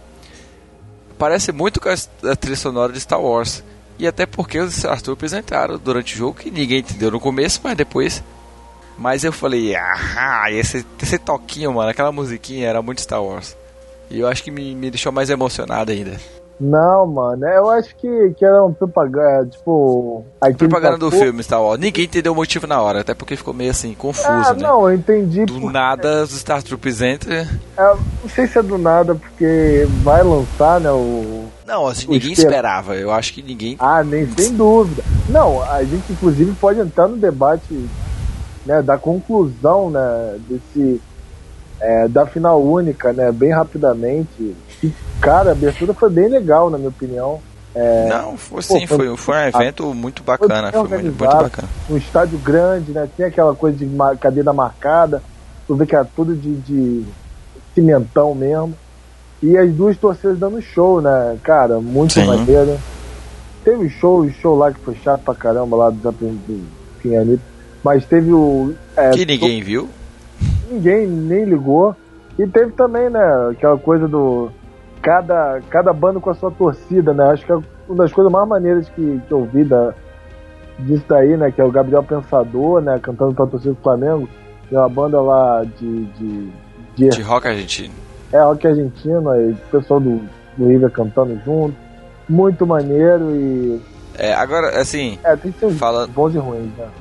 Parece muito com a trilha sonora de Star Wars. E até porque os Stormtroopers entraram durante o jogo, que ninguém entendeu no começo, mas depois... Mas eu falei, ah, esse, esse toquinho, mano, aquela musiquinha era muito Star Wars. E eu acho que me, me deixou mais emocionado ainda. Não, mano, eu acho que, que era uma propaganda, tipo... Propaganda do filme Star Wars. Ninguém entendeu o motivo na hora, até porque ficou meio assim, confuso, ah, né? Não, eu entendi. Do porque... nada, os Star Troopers entram... É, não sei se é do nada, porque vai lançar, né, o... Não, assim, ninguém esper... esperava, eu acho que ninguém... Ah, nem sem dúvida. Não, a gente inclusive pode entrar no debate, né, da conclusão, né, desse... É, da final única, né, bem rapidamente. E, cara, a abertura foi bem legal, na minha opinião. É, Não, foi sim, pô, foi, foi, foi um evento muito bacana, foi, foi muito, muito bacana. Um estádio grande, né, tinha aquela coisa de cadeira marcada, tu vê que era tudo de, de cimentão mesmo. E as duas torcidas dando show, né, cara, muito sim. maneiro. Teve show, show lá que foi chato pra caramba, lá do Pinhanito. Mas teve o... É, que ninguém viu. Ninguém nem ligou. E teve também, né, aquela coisa do cada, cada banda com a sua torcida, né? Acho que é uma das coisas mais maneiras que, que eu vi da, disso daí, né? Que é o Gabriel Pensador, né? Cantando pra torcida do Flamengo. Tem uma banda lá de... De, de, de rock argentino. É, rock argentino. Aí o pessoal do, do River cantando junto. Muito maneiro e... É, agora, assim... É, tem que ser fala... bons e ruins, né?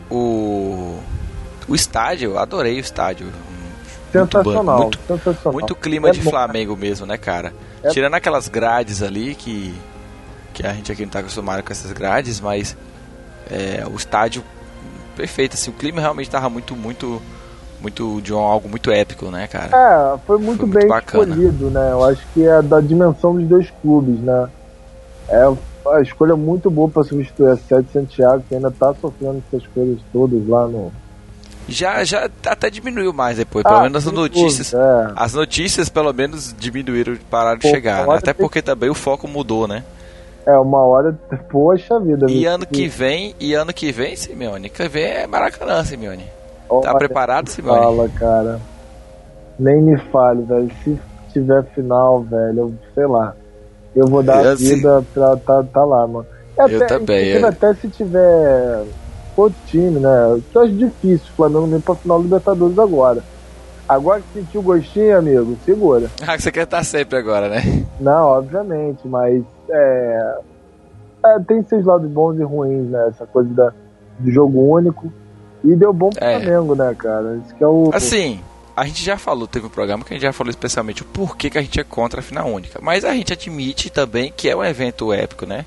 O... O estádio, eu adorei o estádio. Sensacional, muito, sensacional. Muito clima é de bom. Flamengo mesmo, né, cara? É. Tirando aquelas grades ali que, que a gente aqui não tá acostumado com essas grades, mas é, o estádio perfeito, assim, o clima realmente tava muito, muito, muito de um, algo muito épico, né, cara? É, foi muito foi bem muito escolhido, né? Eu acho que é da dimensão dos dois clubes, né? É a escolha muito boa para substituir a Sede Santiago, que ainda tá sofrendo essas coisas todas lá no... Já, já até diminuiu mais depois, pelo ah, menos as notícias. Tudo, é. As notícias pelo menos diminuíram, pararam de Pô, chegar, né? Até tem... porque também o foco mudou, né? É, uma hora, poxa vida. E ano que vem, e ano que vem, Simeone, que vem é Maracanã, Simeone. Oh, tá preparado, Simeone? Fala, cara. Nem me fale, velho. Se tiver final, velho, eu sei lá. Eu vou dar eu, a vida assim... pra tá, tá lá, mano. Eu até, também. É. Até se tiver outro time, né? Eu acho difícil o Flamengo vir pra final Libertadores agora. Agora que sentiu o gostinho, amigo, segura. Ah, que você quer estar sempre agora, né? Não, obviamente, mas é, é, tem seus lados bons e ruins, né? Essa coisa da, do jogo único. E deu bom pro é. Flamengo, né, cara? Isso que é o... Assim, a gente já falou, teve um programa que a gente já falou especialmente o porquê que a gente é contra a final única. Mas a gente admite também que é um evento épico, né?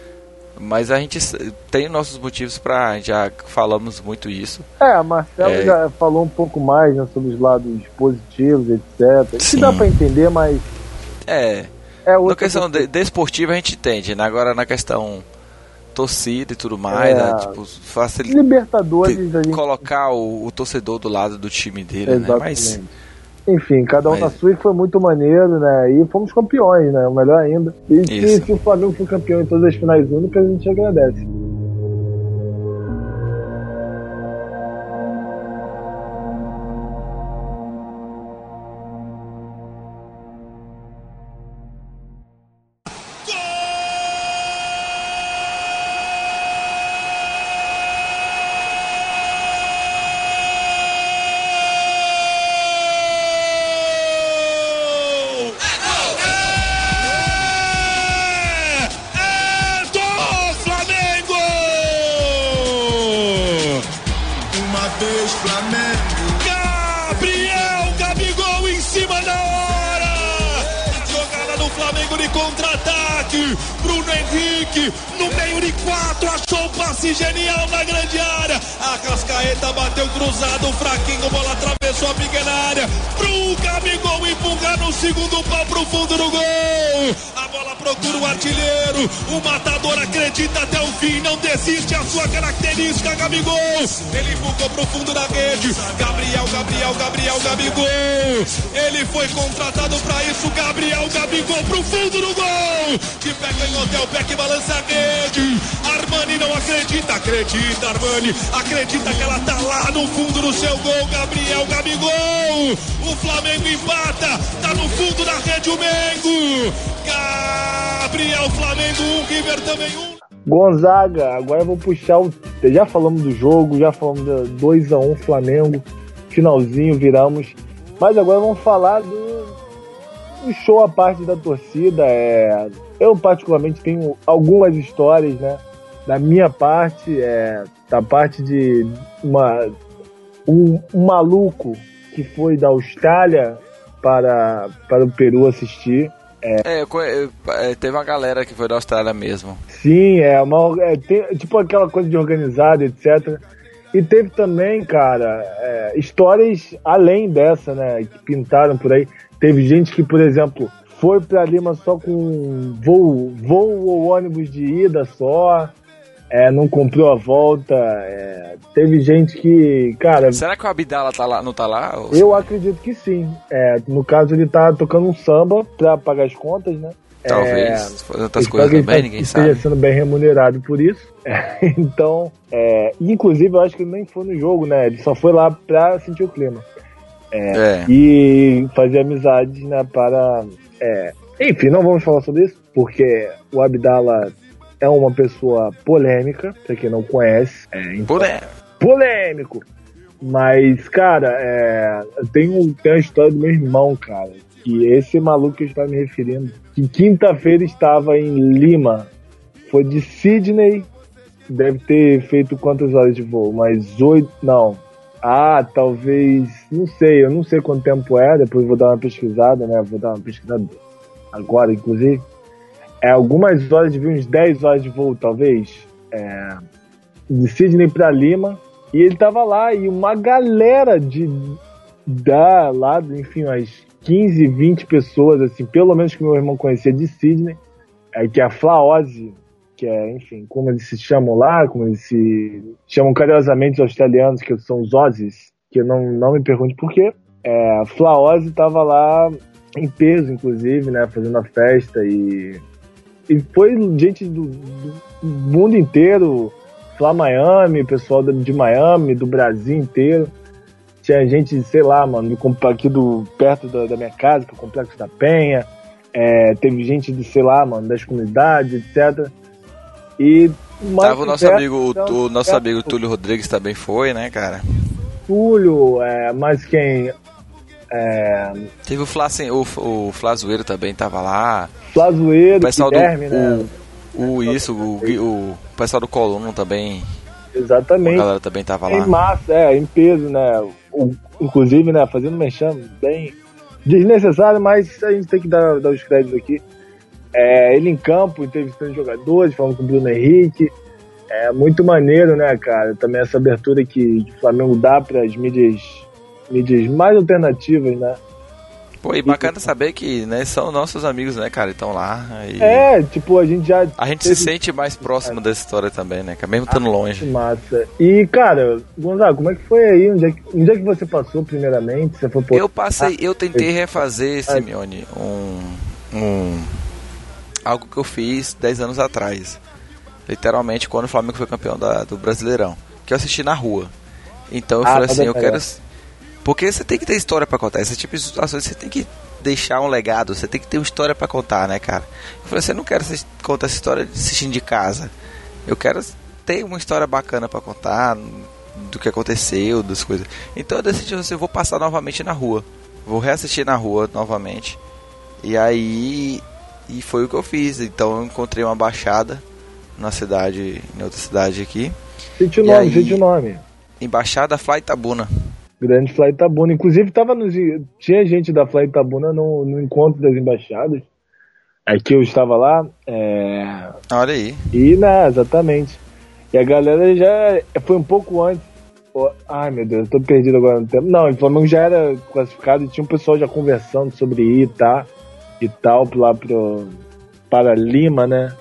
Mas a gente tem nossos motivos pra... Já falamos muito isso. É, a Marcelo é... já falou um pouco mais, né, sobre os lados positivos, etcétera. Isso dá pra entender, mas... É, é na questão de, desportiva a gente entende, né? Agora na questão torcida e tudo mais, É. né? Tipo, facilitar. Libertadores, a gente... Colocar o, o torcedor do lado do time dele, Exatamente. né? Mas, enfim, cada um mas... na sua, e foi muito maneiro, né? E fomos campeões, né? O melhor ainda. E se, se o Flamengo for campeão em todas as finais únicas, a gente agradece. Gabriel Gabigol em cima da hora. Jogada do Flamengo de contra-ataque. Bruno Henrique no meio de quatro, achou o passe genial na grande área. A Cascaeta bateu cruzado, fraquinho, bola atravessou a pequena área. Pro Gabigol empurrar no segundo pau pro fundo do gol. A bola procura o artilheiro. O matador acredita até o fim, não desiste, a sua característica, Gabigol. Ele empurrou pro fundo da rede. Gabriel, Gabriel, Gabriel, Gabigol. Ele foi contratado pra isso. Gabriel Gabigol pro fundo do gol. De pé canhoto, o pé que balança a rede. Armani não acredita, acredita, Armani. Acredita que ela tá lá no fundo do seu gol. Gabriel Gabigol. O Flamengo empata, tá no fundo da rede o Mengo. Gabriel, Flamengo um, River também um. Gonzaga, agora eu vou puxar o... Já falamos do jogo, já falamos do dois a um Flamengo, finalzinho, viramos. Mas agora vamos falar do, do show à parte da torcida. É... Eu particularmente tenho algumas histórias, né? Da minha parte, é... da parte de uma... um, um maluco que foi da Austrália para, para o Peru assistir. É, eu, eu, eu, teve uma galera que foi da Austrália mesmo. Sim, é, uma, é tem, tipo aquela coisa de organizada, etcétera. E teve também, cara, é, histórias além dessa, né, que pintaram por aí. Teve gente que, por exemplo, foi pra Lima só com voo, voo ou ônibus de ida só, é, não comprou a volta. É, teve gente que, cara... Será que o Abdala tá lá, não tá lá? Ou... Eu acredito que sim. É, no caso, ele tá tocando um samba pra pagar as contas, né? Talvez, é, fazendo outras coisas também, tá, ninguém esteja sabe. sendo bem remunerado por isso. É, então, é, inclusive, eu acho que ele nem foi no jogo, né? Ele só foi lá pra sentir o clima. É, é. E fazer amizades, né? Para... É, enfim, não vamos falar sobre isso, porque o Abdala é uma pessoa polêmica, pra quem não conhece. É, então, polêmico. Polêmico! Mas, cara, é, tem, um, tem uma história do meu irmão, cara, que esse maluco que eu estava me referindo, que quinta-feira estava em Lima, foi de Sydney, deve ter feito quantas horas de voo? Mais oito? Não. Ah, talvez, não sei, eu não sei quanto tempo é, depois vou dar uma pesquisada, né, vou dar uma pesquisada agora, inclusive. É, algumas horas de voo, uns dez horas de voo, talvez, é, de Sydney para Lima, e ele tava lá, e uma galera de, da, lá, enfim, umas quinze, vinte pessoas, assim, pelo menos que meu irmão conhecia de Sydney, é, que é a Flaose, que é, enfim, como eles se chamam lá, como eles se chamam carinhosamente os australianos, que são os Aussies, que eu não, não me pergunte por quê. É, a Flaose tava lá em peso, inclusive, né, fazendo a festa, e, e foi gente do, do mundo inteiro, Fla Miami, pessoal de Miami, do Brasil inteiro. Tinha gente, sei lá, mano, aqui do, perto da, da minha casa, que é o Complexo da Penha. É, teve gente de, sei lá, mano, das comunidades, etcétera. E tava o nosso perto, amigo, então, o, o nosso perto, amigo Túlio Rodrigues também foi, né, cara? Túlio, é, mas quem... É... Teve o Flá, o, o Flazoeiro também tava lá. Flazoeiro, Guilherme, do, né? O, o isso, o, o pessoal do Colono também. Exatamente. A galera também tava lá. Em massa, é, em peso, né? O, inclusive, né, fazendo mexão bem desnecessário, mas a gente tem que dar, dar os créditos aqui. É, ele em campo, entrevistando jogadores, falando com o Bruno Henrique. É muito maneiro, né, cara? Também essa abertura que, que o Flamengo dá para as mídias, mídias mais alternativas, né? Pô, e bacana saber que, né, são nossos amigos, né, cara, estão lá. E... É, tipo, a gente já... A gente teve... se sente mais próximo é. dessa história também, né, mesmo estando ah, longe. Massa. E, cara, Gonzaga, como é que foi aí? Onde é que, onde é que você passou primeiramente? Você foi por... Eu passei, eu tentei refazer, Simeone, um, um... algo que eu fiz dez anos atrás. Literalmente, quando o Flamengo foi campeão da, do Brasileirão. Que eu assisti na rua. Então eu ah, falei assim, eu quero... Porque você tem que ter história pra contar. Esse tipo de situações você tem que deixar um legado. Você tem que ter uma história pra contar, né, cara? Eu falei assim, eu não quero contar essa história assistindo de casa. Eu quero ter uma história bacana pra contar do que aconteceu, das coisas. Então eu decidi assim, eu vou passar novamente na rua. Vou reassistir na rua novamente. E aí... E foi o que eu fiz. Então eu encontrei uma baixada na cidade, em outra cidade aqui. Cite o nome, cite o nome. Embaixada Fly Itabuna. Grande Fly Itabuna. Inclusive tava nos, tinha gente da Fly Itabuna no, no encontro das embaixadas. Aqui eu estava lá. É... Olha aí. E, né, exatamente. E a galera já foi um pouco antes. Oh, ai meu Deus, eu tô perdido agora no tempo. Não, o Flamengo já era classificado e tinha um pessoal já conversando sobre ir, tá? E tal, lá pro, para Lima, né?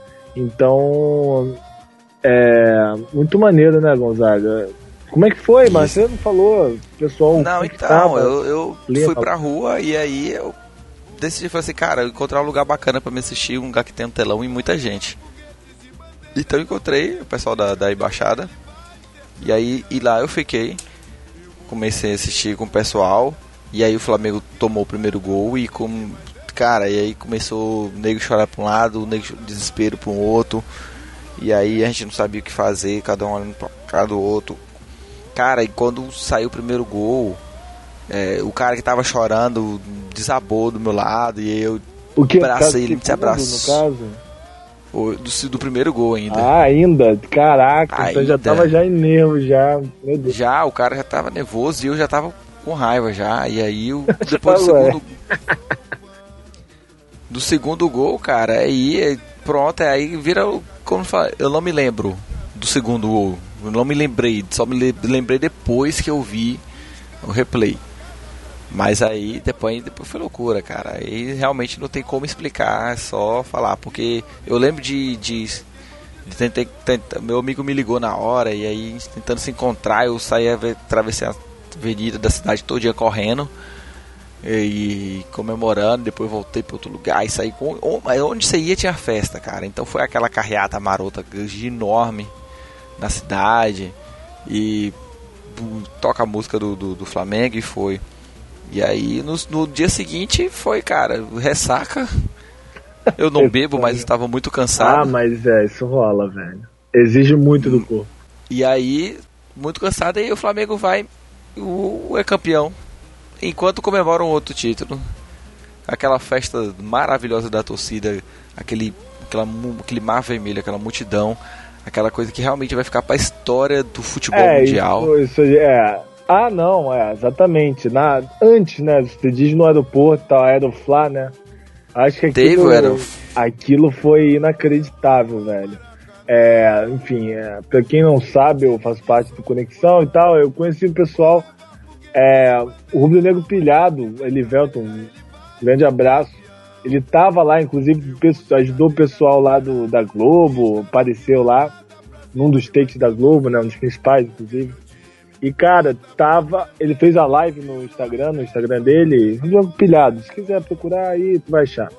Então, é muito maneiro, né, Gonzaga? Como é que foi, mas você não falou, pessoal? Não, então, eu, eu fui pra rua e aí eu decidi, falei assim, cara, eu encontrar um lugar bacana pra me assistir, um lugar que tem um telão e muita gente. Então eu encontrei o pessoal da, da embaixada e aí e lá eu fiquei, comecei a assistir com o pessoal e aí o Flamengo tomou o primeiro gol e com... Cara, e aí começou o nego chorar pra um lado, o nego desespero pra um outro. E aí a gente não sabia o que fazer, cada um olhando pra cara do outro. Cara, e quando saiu o primeiro gol, é, o cara que tava chorando desabou do meu lado. E eu o que, abracei ele, se abraçou. No caso? O, do, do primeiro gol ainda. Ah, ainda? Caraca, ainda. Então já tava já em nervo, já. Meu Deus. Já, o cara já tava nervoso e eu já tava com raiva já. E aí, eu, depois do segundo... Do segundo gol, cara, aí pronto, aí vira, como fala, eu não me lembro do segundo gol, eu não me lembrei, só me lembrei depois que eu vi o replay. Mas aí depois, depois foi loucura, cara, aí realmente não tem como explicar, é só falar, porque eu lembro de, de, de tentar, tentar, meu amigo me ligou na hora, e aí tentando se encontrar, eu saí, atravessei a avenida da cidade todo dia correndo, e comemorando, depois voltei para outro lugar e saí com... Onde você ia tinha festa, cara. Então foi aquela carreata marota enorme na cidade e toca a música do, do, do Flamengo e foi. E aí no, no dia seguinte foi, cara, ressaca. Eu não bebo, mas estava muito cansado. Ah, mas é, isso rola, velho. Exige muito do corpo. E aí, muito cansado, aí o Flamengo vai, o, é campeão. Enquanto comemoram outro título, aquela festa maravilhosa da torcida, aquele, aquela, aquele mar vermelho, aquela multidão, aquela coisa que realmente vai ficar para a história do futebol é, mundial. Isso, isso é. Ah, não, é, exatamente. Na, antes, né, você diz no aeroporto, tal, Aeroflá, né? Acho que aquilo, Teve, aquilo foi inacreditável, velho. É, enfim, é, pra quem não sabe, eu faço parte do Conexão e tal, eu conheci o pessoal... É, o Rubro Negro Pilhado, Elivelton, um grande abraço. Ele tava lá, inclusive ajudou o pessoal lá do, da Globo, apareceu lá num dos takes da Globo, né, um dos principais, inclusive. E, cara, tava... Ele fez a live no Instagram, no Instagram dele, Rubro Negro Pilhado. Se quiser procurar aí, tu vai achar.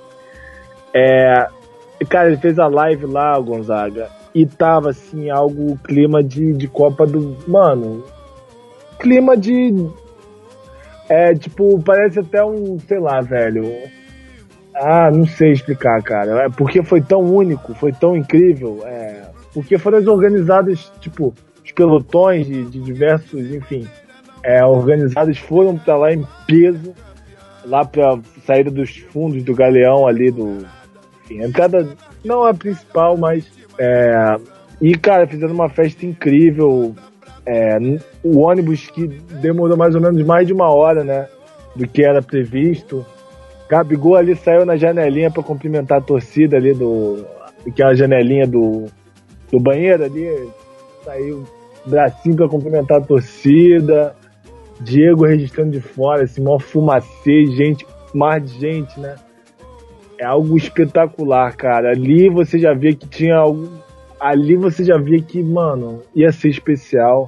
É, cara, ele fez a live lá, Gonzaga, e tava, assim, algo, clima de, de Copa do... Mano, clima de... É, tipo, parece até um, sei lá, velho. Ah, não sei explicar, cara. É porque foi tão único, foi tão incrível. É, porque foram organizadas, tipo, os pelotões de, de diversos, enfim, é, organizados foram pra lá em peso, lá pra saída dos fundos do Galeão ali, do. Enfim, a entrada não é a principal, mas. É, e, cara, fizeram uma festa incrível. É, o ônibus que demorou mais ou menos mais de uma hora, né, do que era previsto. Gabigol ali saiu na janelinha para cumprimentar a torcida ali do... aquela janelinha do, do banheiro ali, saiu bracinho para cumprimentar a torcida. Diego registrando de fora, assim, mó fumacê, gente mar de gente, né? É algo espetacular, cara. Ali você já via que tinha algo... Ali você já via que, mano, ia ser especial.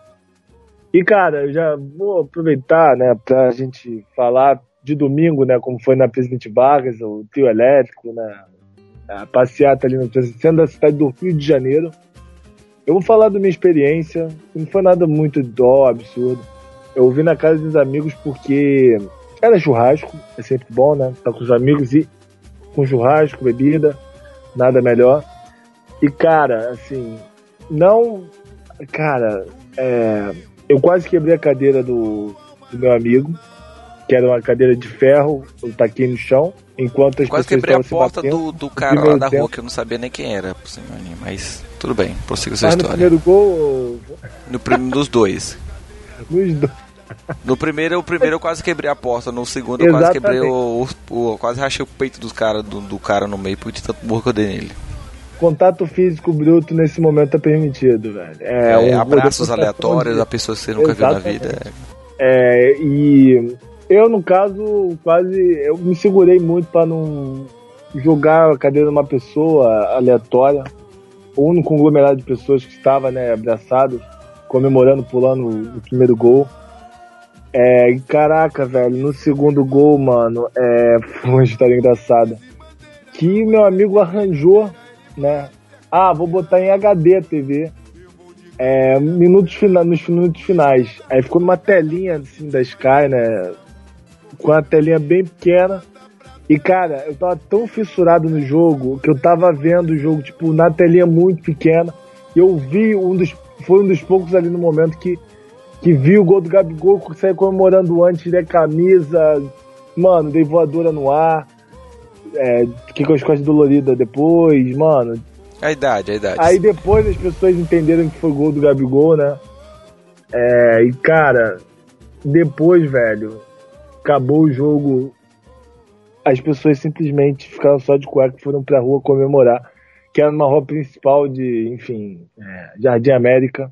E, cara, eu já vou aproveitar, né, pra gente falar de domingo, né, como foi na Presidente Vargas, o trio elétrico, né, a passeata ali no centro da cidade do Rio de Janeiro. Eu vou falar da minha experiência, não foi nada muito dó, absurdo. Eu ouvi na casa dos amigos porque era churrasco, é sempre bom, né, estar com os amigos e com churrasco, bebida, nada melhor. E, cara, assim, não... Cara, é, eu quase quebrei a cadeira do, do meu amigo, que era uma cadeira de ferro, eu taquei no chão, enquanto as quase pessoas quebrei a estavam se porta batendo. do, do cara lá da tempo. rua, que eu não sabia nem quem era, por cima, mas tudo bem, prossiga sua Mas no história. primeiro gol... No primeiro dos dois. Nos dois. No primeiro, o primeiro eu quase quebrei a porta, no segundo eu quase quebrei o, o, o... Quase rachei o peito dos cara, do, do cara no meio, por de tanto burro que eu dei nele. Contato físico bruto nesse momento é permitido, velho. É, É, um- abraços depois- aleatórios a pessoas que você nunca viu na Exatamente. vida. É, e eu, no caso, quase... Eu me segurei muito pra não jogar a cadeira numa pessoa aleatória, ou num conglomerado de pessoas que estava, né, abraçadas, comemorando, pulando o primeiro gol. É, e caraca, velho, no segundo gol, mano, é, foi uma história engraçada. Que meu amigo arranjou, né? Ah, vou botar em H D a T V. É, minutos fina, nos minutos finais. Aí ficou numa telinha assim da Sky, né? Com uma telinha bem pequena. E, cara, eu tava tão fissurado no jogo que eu tava vendo o jogo, tipo, na telinha muito pequena. E eu vi um dos. Foi um dos poucos ali no momento que, que vi o gol do Gabigol, que saiu comemorando antes, da camisa. Mano, dei voadora no ar. É, fiquei com as costas doloridas depois, mano. A idade, a idade. Aí depois as pessoas entenderam que foi gol do Gabigol, né? É, e cara, depois, velho, acabou o jogo. As pessoas simplesmente ficaram só de cueca e foram pra rua comemorar. Que era numa rua principal de, enfim, é, Jardim América.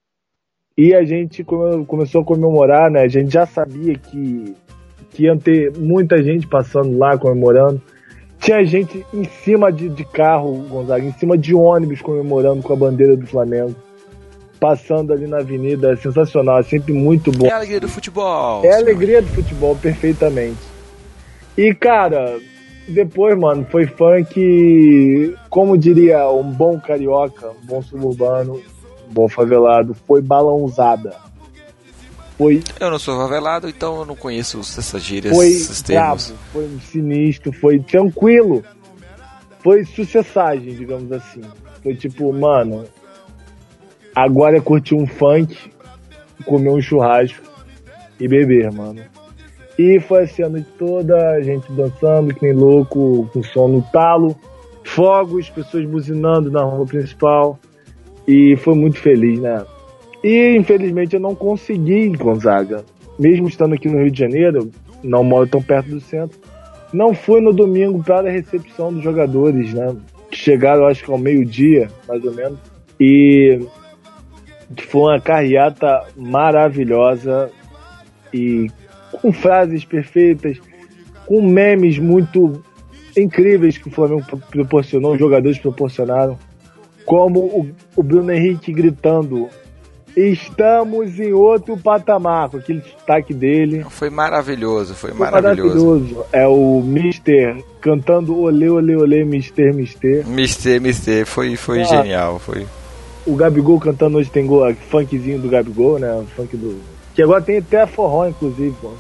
E a gente come- começou a comemorar, né? A gente já sabia que, que ia ter muita gente passando lá comemorando. Tinha gente em cima de, de carro, Gonzaga, em cima de ônibus comemorando com a bandeira do Flamengo. Passando ali na avenida, é sensacional, é sempre muito bom. É a alegria do futebol. É a senhor. alegria do futebol, perfeitamente. E, cara, depois, mano, foi funk, como diria um bom carioca, um bom suburbano, um bom favelado, foi balãozada. Foi Eu não sou favelado, então eu não conheço essas gírias, Foi esses termos. bravo, foi sinistro, foi tranquilo. Foi sucessagem, digamos assim. Foi tipo, mano, agora é curtir um funk, comer um churrasco e beber, mano. E foi assim a noite toda, a gente dançando que nem louco, com som no talo, fogos, pessoas buzinando na rua principal. E foi muito feliz, né? E infelizmente eu não consegui, Gonzaga, mesmo estando aqui no Rio de Janeiro, não moro tão perto do centro, não fui no domingo para a recepção dos jogadores, né? Que chegaram, acho que ao meio-dia, mais ou menos, e que foi uma carreata maravilhosa e com frases perfeitas, com memes muito incríveis que o Flamengo proporcionou, os jogadores proporcionaram, como o, o Bruno Henrique gritando: estamos em outro patamar, com aquele sotaque dele. Foi maravilhoso, foi, Foi maravilhoso. maravilhoso. É o mister cantando olê, olê, olê, mister, mister. Mister, Mister, foi, foi Ah. genial, foi. O Gabigol cantando Hoje Tem Gol, funkzinho do Gabigol, né? O funk do... Que agora tem até forró, inclusive, pô.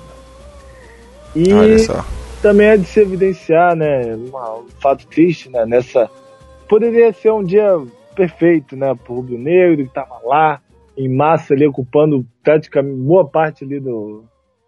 E Olha só. também é de se evidenciar, né? Um fato triste, né? Nessa... Poderia ser um dia perfeito, né? Pro Rubro Negro, que tava lá, em massa ali, ocupando praticamente boa parte ali do...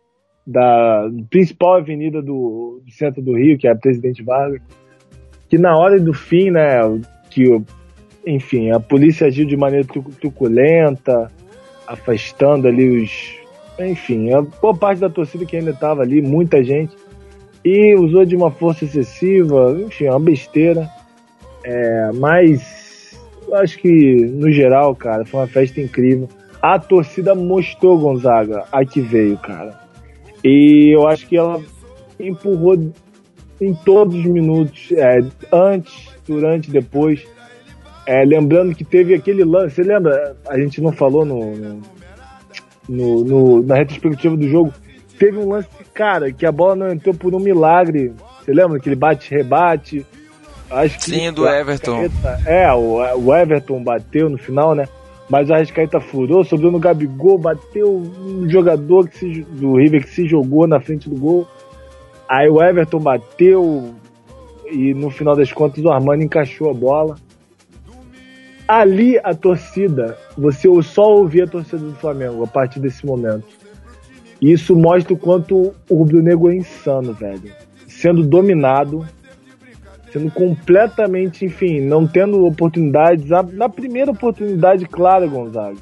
da principal avenida do, do centro do Rio, que é a Presidente Vargas. Que na hora do fim, né? Que, enfim, a polícia agiu de maneira tru- truculenta, afastando ali os... Enfim, a boa parte da torcida que ainda estava ali, muita gente, e usou de uma força excessiva, enfim, uma besteira. É, mas eu acho que, no geral, cara, foi uma festa incrível. A torcida mostrou, Gonzaga, a que veio, cara. E eu acho que ela, empurrou em todos os minutos, é, antes, durante, depois. É, lembrando que teve aquele lance, você lembra? A gente não falou no, no, no, no na retrospectiva do jogo. Teve um lance, cara, que a bola não entrou por um milagre. Você lembra? Aquele bate-rebate. Acho que Sim, do Everton. É, o, o Everton bateu no final, né? Mas o Arrascaeta furou, sobrou no Gabigol, bateu um jogador que se, do River que se jogou na frente do gol. Aí o Everton bateu e no final das contas o Armani encaixou a bola. Ali a torcida, você só ouvia a torcida do Flamengo a partir desse momento. E isso mostra o quanto o rubro-negro é insano, velho. Sendo dominado, sendo completamente, enfim, não tendo oportunidades. Na primeira oportunidade, claro, Gonzaga,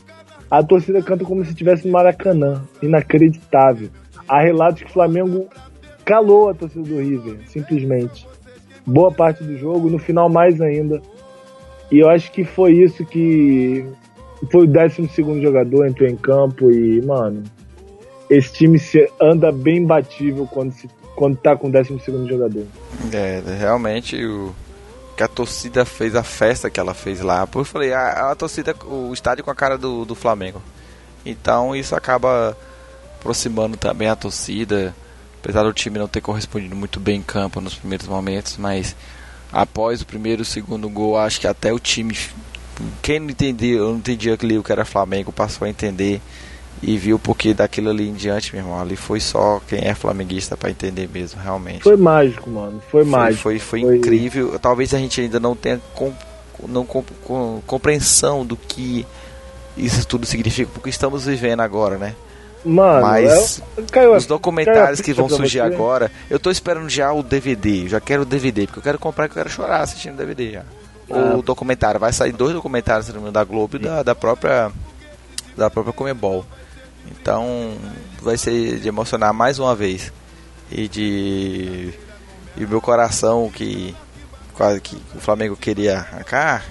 a torcida canta como se estivesse no Maracanã. Inacreditável. Há relatos que o Flamengo calou a torcida do River, simplesmente. Boa parte do jogo, no final mais ainda. E eu acho que foi isso que... Foi o décimo segundo jogador, entrou em campo e, mano, esse time se anda bem batível quando, se, quando tá com o décimo segundo jogador. É, realmente o que a torcida fez, a festa que ela fez lá. Porque eu falei, a, a torcida, o estádio com a cara do, do Flamengo. Então isso acaba aproximando também a torcida. Apesar do time não ter correspondido muito bem em campo nos primeiros momentos, mas após o primeiro e o segundo gol, acho que até o time, quem não entendia, eu não entendia aquele o que era Flamengo, passou a entender e viu porque daquilo ali em diante, meu irmão, ali foi só quem é flamenguista para entender mesmo, realmente. Foi mágico, mano, foi, foi mágico. Foi, foi, foi incrível, talvez a gente ainda não tenha com, não, com, com, compreensão do que isso tudo significa, porque estamos vivendo agora, né? Mano, mas eu, caiu, os documentários que vão surgir você. agora, eu tô esperando já o D V D, já quero o D V D, porque eu quero comprar, que eu quero chorar assistindo o D V D já. Ah. O documentário, vai sair dois documentários da Globo e da, da própria da própria Comebol. Então vai ser de emocionar mais uma vez. E de e o meu coração que quase que o Flamengo queria arrancar.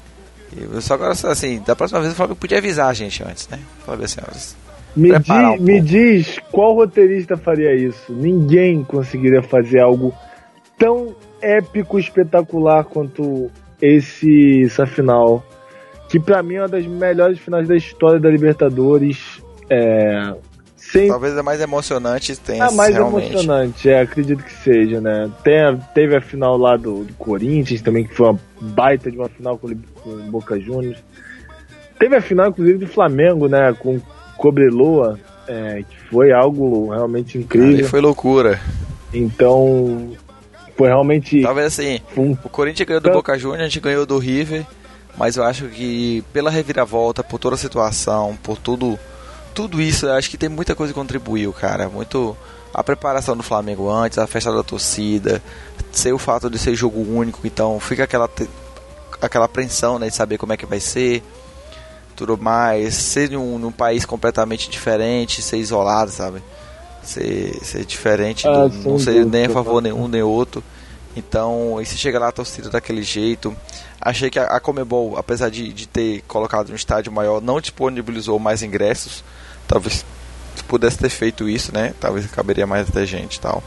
Eu só agora assim, da próxima vez o Flamengo podia avisar a gente antes, né? Falar assim, ó, Me, di, um me diz qual roteirista faria isso. Ninguém conseguiria fazer algo tão épico, espetacular quanto esse, essa final, que pra mim é uma das melhores finais da história da Libertadores. É, sem... Talvez a mais emocionante tenha. A mais realmente. emocionante, é, acredito que seja, né? Tem a, teve a final lá do, do Corinthians também, que foi uma baita de uma final com o Boca Juniors. Teve a final, inclusive, do Flamengo, né? Com Cobreloa, é, que foi algo realmente incrível. Ali foi loucura. Então, foi realmente... Talvez assim, um... o Corinthians ganhou do Boca Juniors, a gente ganhou do River, mas eu acho que pela reviravolta, por toda a situação, por tudo, tudo isso, eu acho que tem muita coisa que contribuiu, cara. Muito a preparação do Flamengo antes, a festa da torcida, ser o fato de ser jogo único, então fica aquela, aquela apreensão, né, de saber como é que vai ser, tudo mais, ser num, num país completamente diferente, ser isolado, sabe? Ser, ser diferente, ah, do, não ser nem a favor nenhum nem outro. Então, e se chega lá a torcida daquele jeito. Achei que a, a Comebol, apesar de, de ter colocado um estádio maior, não disponibilizou mais ingressos. Talvez pudesse ter feito isso, né? Talvez caberia mais até gente e tal.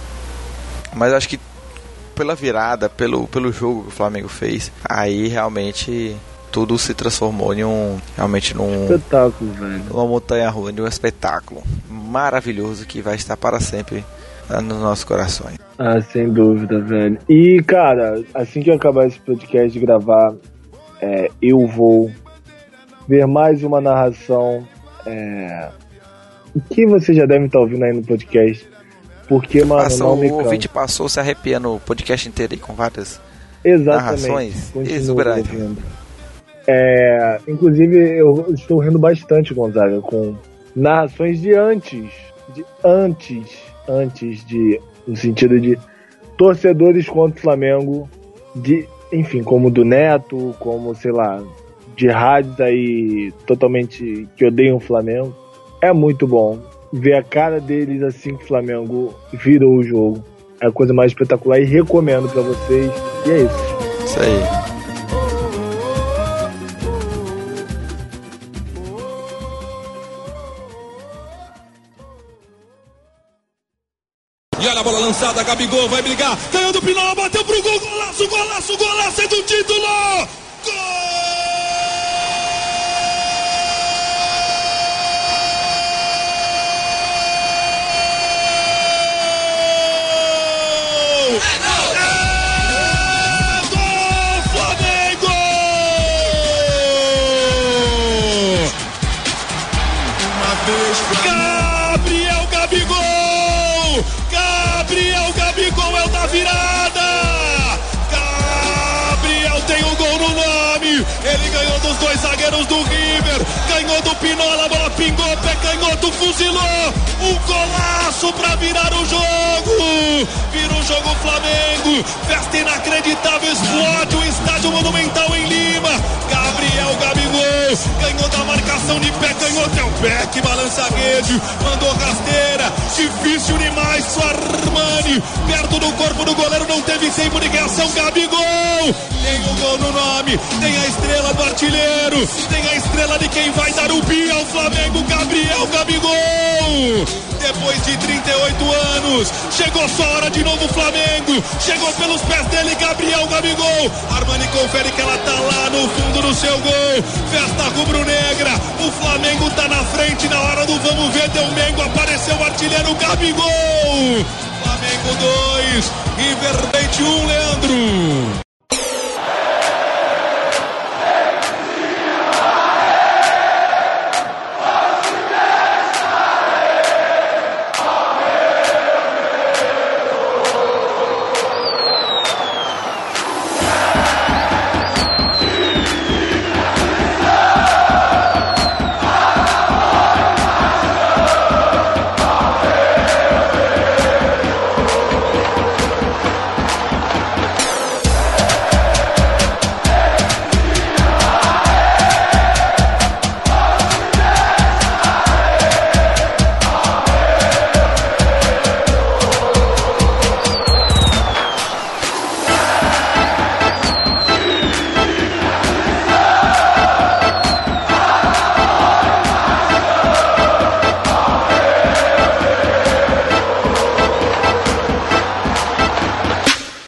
Mas acho que pela virada, pelo, pelo jogo que o Flamengo fez, aí realmente tudo se transformou em um, realmente num espetáculo, velho. Uma montanha-russa, de um espetáculo maravilhoso que vai estar para sempre nos nossos corações. Ah, sem dúvida, velho. E, cara, assim que eu acabar esse podcast de gravar, é, eu vou ver mais uma narração é, que vocês já devem estar ouvindo aí no podcast, porque, mano, Passou, não me o canso. ouvinte passou se arrepiando o podcast inteiro aí com várias Exatamente. narrações exuberantes. É, inclusive, eu estou rindo bastante, Gonzaga, com narrações de antes, de antes, antes de, no sentido de torcedores contra o Flamengo, de, enfim, como o do Neto, como, sei lá, de rádios aí totalmente que odeiam o Flamengo. É muito bom ver a cara deles assim que o Flamengo virou o jogo. É a coisa mais espetacular e recomendo pra vocês. E é isso. Isso aí. Y a la cabeçada, Gabigol vai brigar, ganhou do Pinola, bateu pro gol, golaço, golaço, golaço, é do título! Gol! Gabriel Gabigol! Gabriel Gabigol é o da virada! Gabriel tem um gol no nome! Ele ganhou dos dois zagueiros do River, ganhou do Pinola, a bola pingou, pé canhoto, fuzilou! Um golaço pra virar o jogo! Vira o jogo Flamengo! Festa inacreditável, explode o estádio Monumental em Lima! Gabriel Gabigol ganhou da marcação de pé, canhoto, é o pé que balança a rede, mandou rasteira, difícil demais, Armani, perto do corpo do goleiro, não teve tempo de reação, Gabigol, tem o gol no nome, tem a estrela do artilheiro, tem a estrela de quem vai dar o bi ao Flamengo, Gabriel Gabigol, depois de trinta e oito anos, chegou sua hora de novo Flamengo, chegou pelos pés dele, Gabriel Gabigol, Armani confere que ela tá lá no fundo do seu gol, festa rubro-negra, o Flamengo tá na frente na hora do vamos ver, deu Mengo, apareceu o artilheiro Gabigol, Flamengo dois, River Plate um, Leandro.